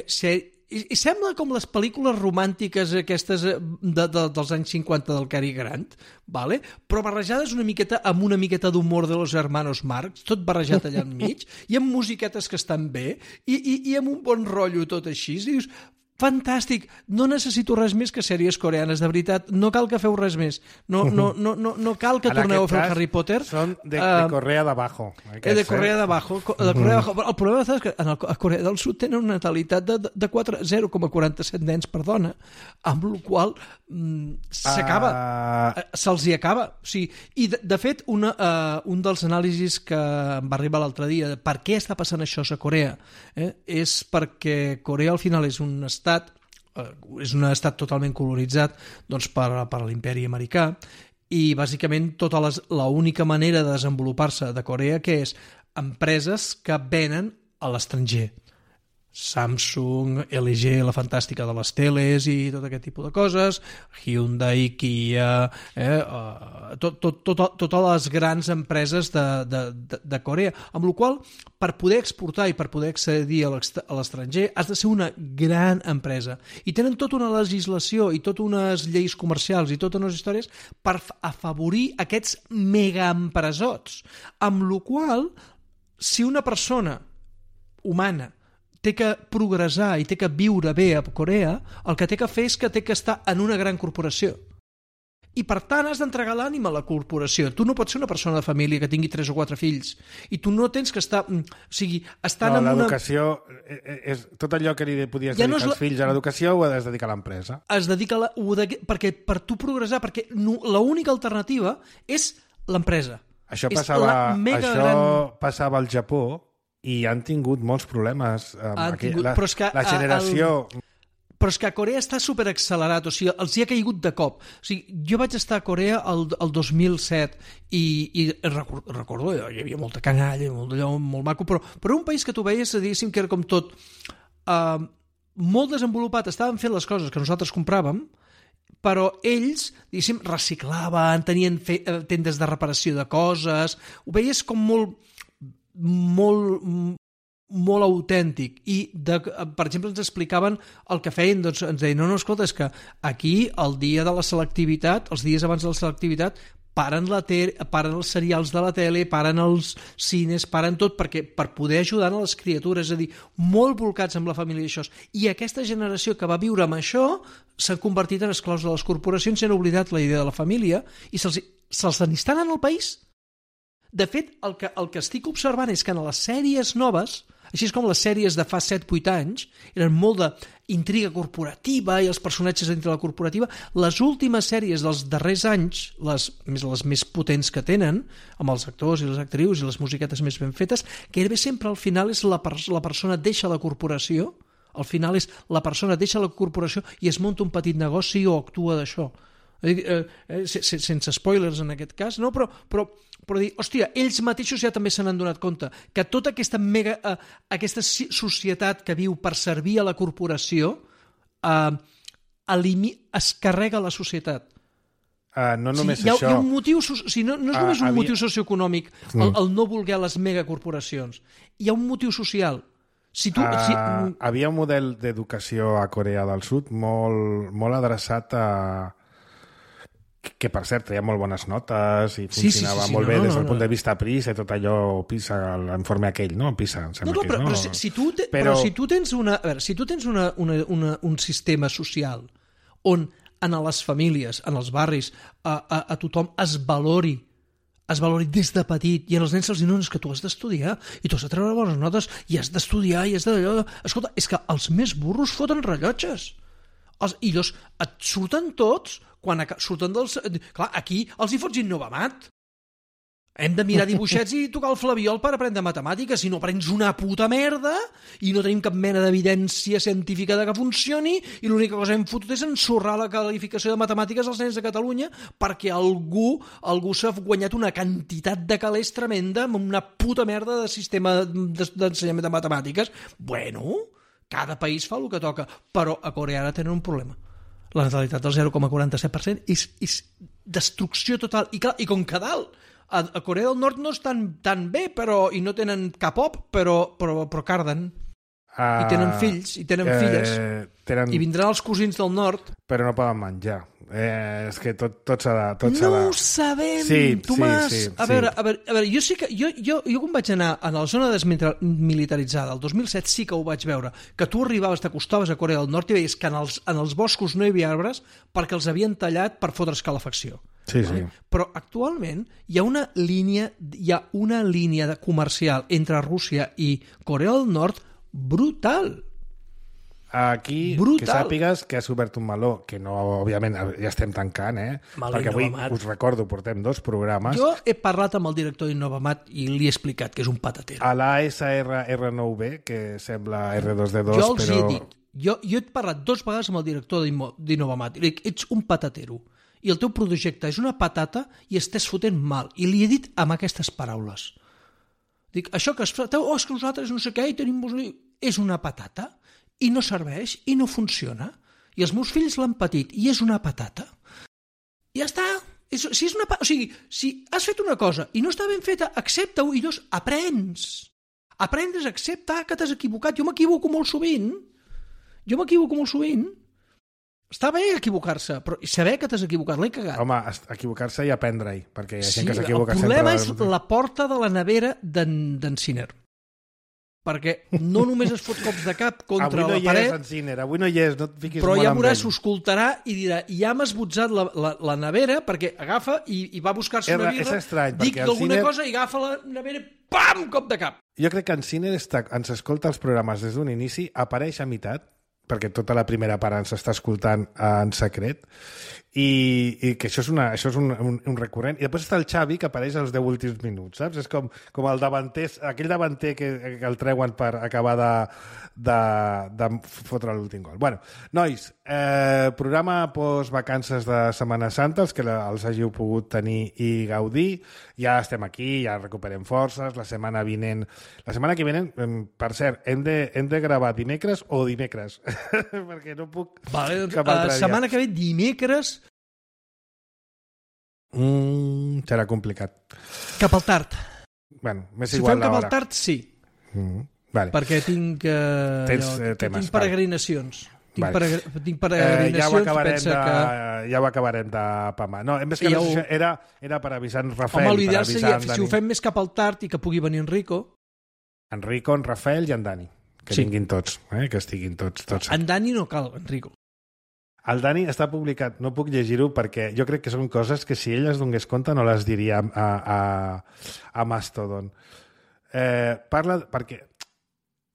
i sembla com les pel·lícules romàntiques aquestes dels anys 50 del Cary Grant, vale? Però barrejades una miqueta amb una miqueta d'humor de los hermanos Marx, tot barrejat allà enmig, i amb musiquetes que estan bé, i amb un bon rotllo tot així. I dius, fantàstic, no necessito res més que sèries coreanes, de veritat, no cal que feu res més, no cal que torneu a fer el Harry Potter. Són de Corea d'Abajo. De Corea d'Abajo. El problema és que a Corea del Sud tenen una natalitat de 0,47 nens per dona, amb la qual s'acaba, se'ls hi acaba. O sigui, i de fet, un dels anàlisis que em va arribar l'altre dia de per què està passant això a Corea és perquè Corea al final és un estat totalment colonitzat per l'imperi americà, i bàsicament l'única manera de desenvolupar-se de Corea que és empreses que venen a l'estranger. Samsung, LG, la fantàstica de les teles i tot aquest tipus de coses, Hyundai, Kia, totes les grans empreses de Corea, amb la qual per poder exportar i per poder accedir a l'estranger has de ser una gran empresa. I tenen tota una legislació i totes unes lleis comercials i totes unes històries per afavorir aquests megaempresots, amb la qual si una persona humana té que progressar i té que viure bé a Corea, el que té que fer és que té que estar en una gran corporació. I per tant has d'entregar l'ànima a la corporació. Tu no pots ser una persona de família que tingui 3 o 4 fills i tu no tens que estar... O sigui, estan en una... L'educació és tot allò que li podies dedicar als fills a l'educació ho has de dedicar a l'empresa. Es dedica perquè per tu progressar, perquè l'única alternativa és l'empresa. Això passava al Japó i han tingut molts problemes. La generació... Però és que a Corea està superaccelerat, o sigui, els hi ha caigut de cop. O sigui, jo vaig estar a Corea el 2007 i recordo, hi havia molta canalla, molt maco, però un país que tu veies, diguéssim, que era com tot molt desenvolupat, estaven fent les coses que nosaltres compràvem, però ells, diguéssim, reciclaven, tenien tendes de reparació de coses, ho veies com molt autèntic, i per exemple ens explicaven el que feien, doncs ens deien, no, escolta, és que aquí el dia de la selectivitat, els dies abans de la selectivitat paren els serials de la tele, paren els cines, paren tot per poder ajudar a les criatures, és a dir, molt volcats amb la família i això. I aquesta generació que va viure amb això s'han convertit en esclaus de les corporacions i han oblidat la idea de la família i se'ls n'instal·len al país. De fet, el que estic observant és que en les sèries noves Així és com les sèries de fa 7-8 anys eren molt d'intriga corporativa i els personatges dintre de la corporativa. Les últimes sèries dels darrers anys, les més potents que tenen, amb els actors i les actrius i les musiquetes més ben fetes, gairebé sempre al final és la persona deixa la corporació, al final és la persona deixa la corporació i es munta un petit negoci o actua d'això. Sense spoilers en aquest cas, no? Però dir, hòstia, ells mateixos ja també se n'han donat compte que tota aquesta societat que viu per servir a la corporació es carrega la societat. No només hi ha això. Un motiu, no és només un motiu socioeconòmic el no voler les megacorporacions. Hi ha un motiu social. Havia un model d'educació a Corea del Sud molt adreçat a... que per cert treia molt bones notes i funcionava molt bé des del punt de vista PISA i tot allò, PISA, l'informe aquell, no? PISA, em sembla que és, no? Però si tu tens un sistema social on en les famílies, en els barris, a tothom es valori des de petit, i als nens els diuen que tu has d'estudiar i tu has de treure bones notes i has d'estudiar i has d'allò... Escolta, és que els més burros foten rellotges i llavors et surten tots quan surten dels... Clar, aquí els hi fots Innovamat. Hem de mirar dibuixets i tocar el flabiol per aprendre matemàtiques. Si no aprens una puta merda i no tenim cap mena d'evidència científica de que funcioni i l'única cosa que hem fotut és ensorrar la qualificació de matemàtiques als nens de Catalunya perquè algú s'ha guanyat una quantitat de calés tremenda amb una puta merda de sistema d'ensenyament de matemàtiques. Bueno, cada país fa el que toca, però a Corea ara tenen un problema. La natalitat del 0,47% és destrucció total. I com que dalt, a Corea del Nord no estan tan bé, i no tenen K-pop, però carden. I tenen fills, i tenen filles, i vindran els cosins del nord. Però no poden menjar. És que tot s'ha de... No ho sabem, Tomàs. A veure, jo sí que... Jo quan vaig anar a la zona desmilitaritzada, el 2007 sí que ho vaig veure, que tu t'acostaves a Corea del Nord i veies que en els boscos no hi havia arbres perquè els havien tallat per fotre's calefacció. Sí. Però actualment hi ha una línia comercial entre Rússia i Corea del Nord brutal. Aquí, que sàpigues que has obert un meló, que no, òbviament, ja estem tancant, perquè avui, us recordo, portem 2 programes. Jo he parlat amb el director d'Innovamat i li he explicat que és un patatero. A l'ASR R9B, que sembla R2D2, jo els he dit, jo he parlat 2 vegades amb el director d'Innovamat i li dic, ets un patatero i el teu projecte és una patata i estàs fotent mal. I li he dit amb aquestes paraules. Dic, això que es fa, és que nosaltres no sé què i tenim... És una patata i no serveix i no funciona. I els meus fills l'han patit i és una patata. I ja està. O sigui, si has fet una cosa i no està ben feta, accepta-ho i llavors aprens. Aprendes a acceptar que t'has equivocat. Jo m'equivoco molt sovint. Està bé equivocar-se, però saber que t'has equivocat, l'he cagat. Home, equivocar-se i aprendre-hi, perquè hi ha gent que s'equivoca sempre. El problema és la porta de la nevera d'en Sinner. Perquè no només es fot cops de cap contra la paret... Avui no hi és, en Sinner, avui no hi és, no et fiquis però molt ja amb veuràs, ell. s'ho escoltarà i dirà, ja m'has botzat la nevera, perquè agafa i va buscar-se una birra, dic alguna cosa i agafa la nevera, pam, cop de cap. Jo crec que en Sinner ens escolta els programes des d'un inici, apareix a meitat, perquè tota la primera part ens està escoltant en secret, i que això és un recurrent. I després està el Xavi, que apareix als 10 últims minuts, saps? És com el davanter, aquell davanter que el treuen per acabar de fotre l'últim gol. Bueno, nois, programa post-vacances de Setmana Santa, els que els hàgiu pogut tenir i gaudir. Ja estem aquí, ja recuperem forces. La setmana que ve, per cert, hem de gravar dimecres o dimecres, perquè no puc cap altre dia. Setmana que ve, dimecres... serà complicat. Cap al tard. Bueno, m'és si igual fem cap al tard, sí. Vale. Perquè tinc peregrinacions. Tinc peregrinacions. Ja ho acabarem de pamar. No, més que era per avisar en Rafael. Home, l'ideal seria, si ho fem més cap al tard i que pugui venir Enrico, en Rafael i en Dani. Que vinguin tots, que estiguin tots. En Dani no cal, Enrico. El Dani està publicat, no puc llegir-ho perquè jo crec que són coses que si ell es donés compte no les diria a Mastodon. Parla perquè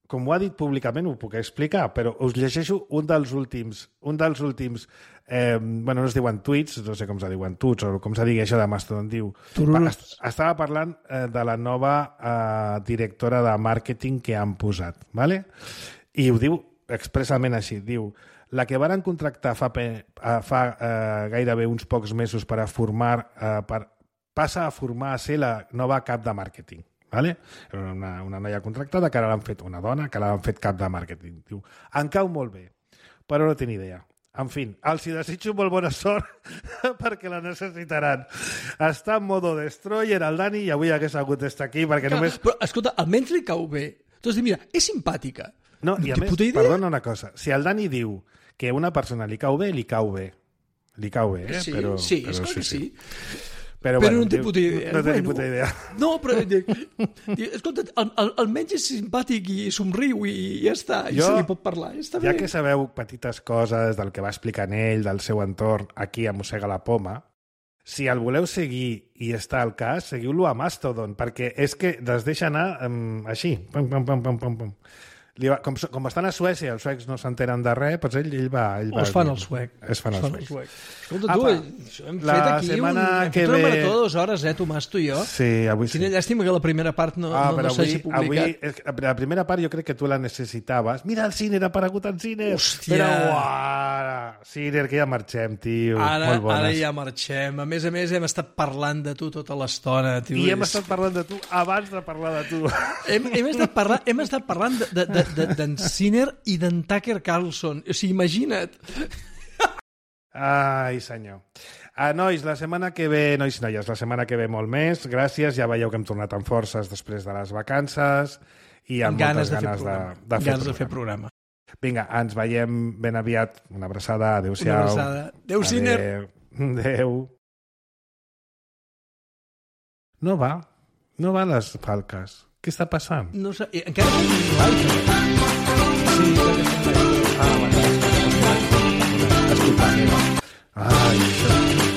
com ho ha dit públicament, ho puc explicar, però us llegeixo un dels últims bueno, no es diuen tuits, no sé com se diuen tuits o com se digui això de Mastodon, diu... Estava parlant de la nova directora de màrqueting que han posat, ¿vale? I ho diu expressament així, diu... La que varen contractar fa gairebé uns pocs mesos per a formar... passa a formar a ser la nova cap de màrqueting. ¿Vale? Era una noia contractada que ara l'han fet una dona, que l'han fet cap de màrqueting. Diu, em cau molt bé, però no tinc idea. En fi, els hi desitjo molt bona sort perquè la necessitaran. Està en modo destroyer el Dani i avui hagués hagut d'estar aquí perquè només... Però, escolta, almenys li cau bé. Tu has dit, mira, és simpàtica. No, i a més, perdona una cosa, si el Dani diu que a una persona li cau bé, li cau bé. Li cau bé, Sí, però és clar que sí. Però no en té puta idea. No té ni puta idea. No, però... Escolta, almenys és simpàtic i somriu i ja està. I se li pot parlar. Està bé. Ja que sabeu petites coses del que va explicant ell, del seu entorn, aquí a Mossega la Poma, si el voleu seguir i està al cas, seguiu-lo a Mastodon, perquè és que es deixa anar així. Pum, pum, pum, pum, pum, pum. Com estan a Suècia, els suecs no s'enteren de res, doncs ell va... O es fan el suec. Es fan el suec. Escolta, tu, hem fet aquí una marató de 2 hores, Tomàs, tu i jo. Sí, avui sí. Quina llàstima que la primera part no s'hagi publicat. Avui, la primera part jo crec que tu la necessitaves. Mira, el Ciner ha aparegut el Ciner. Hòstia! Però, Ciner, que ja marxem, tio. Molt bones. Ara ja marxem. A més, hem estat parlant de tu tota l'estona, tio. I hem estat parlant de tu abans de parlar de tu. Hem estat parlant d'en Ciner i d'en Tucker Carlson. O sigui, imagina't. Ai, senyor. Nois, la setmana que ve... Nois i noies, la setmana que ve molt més. Gràcies, ja veieu que hem tornat amb forces després de les vacances i amb moltes ganes de fer programa. Vinga, ens veiem ben aviat. Una abraçada. Adéu-siau. Una abraçada. Adéu, Ciner. Adéu. No va les falques. Què està passant? No sé, encara no és igual. Sí, vale. Escolta, ai, això...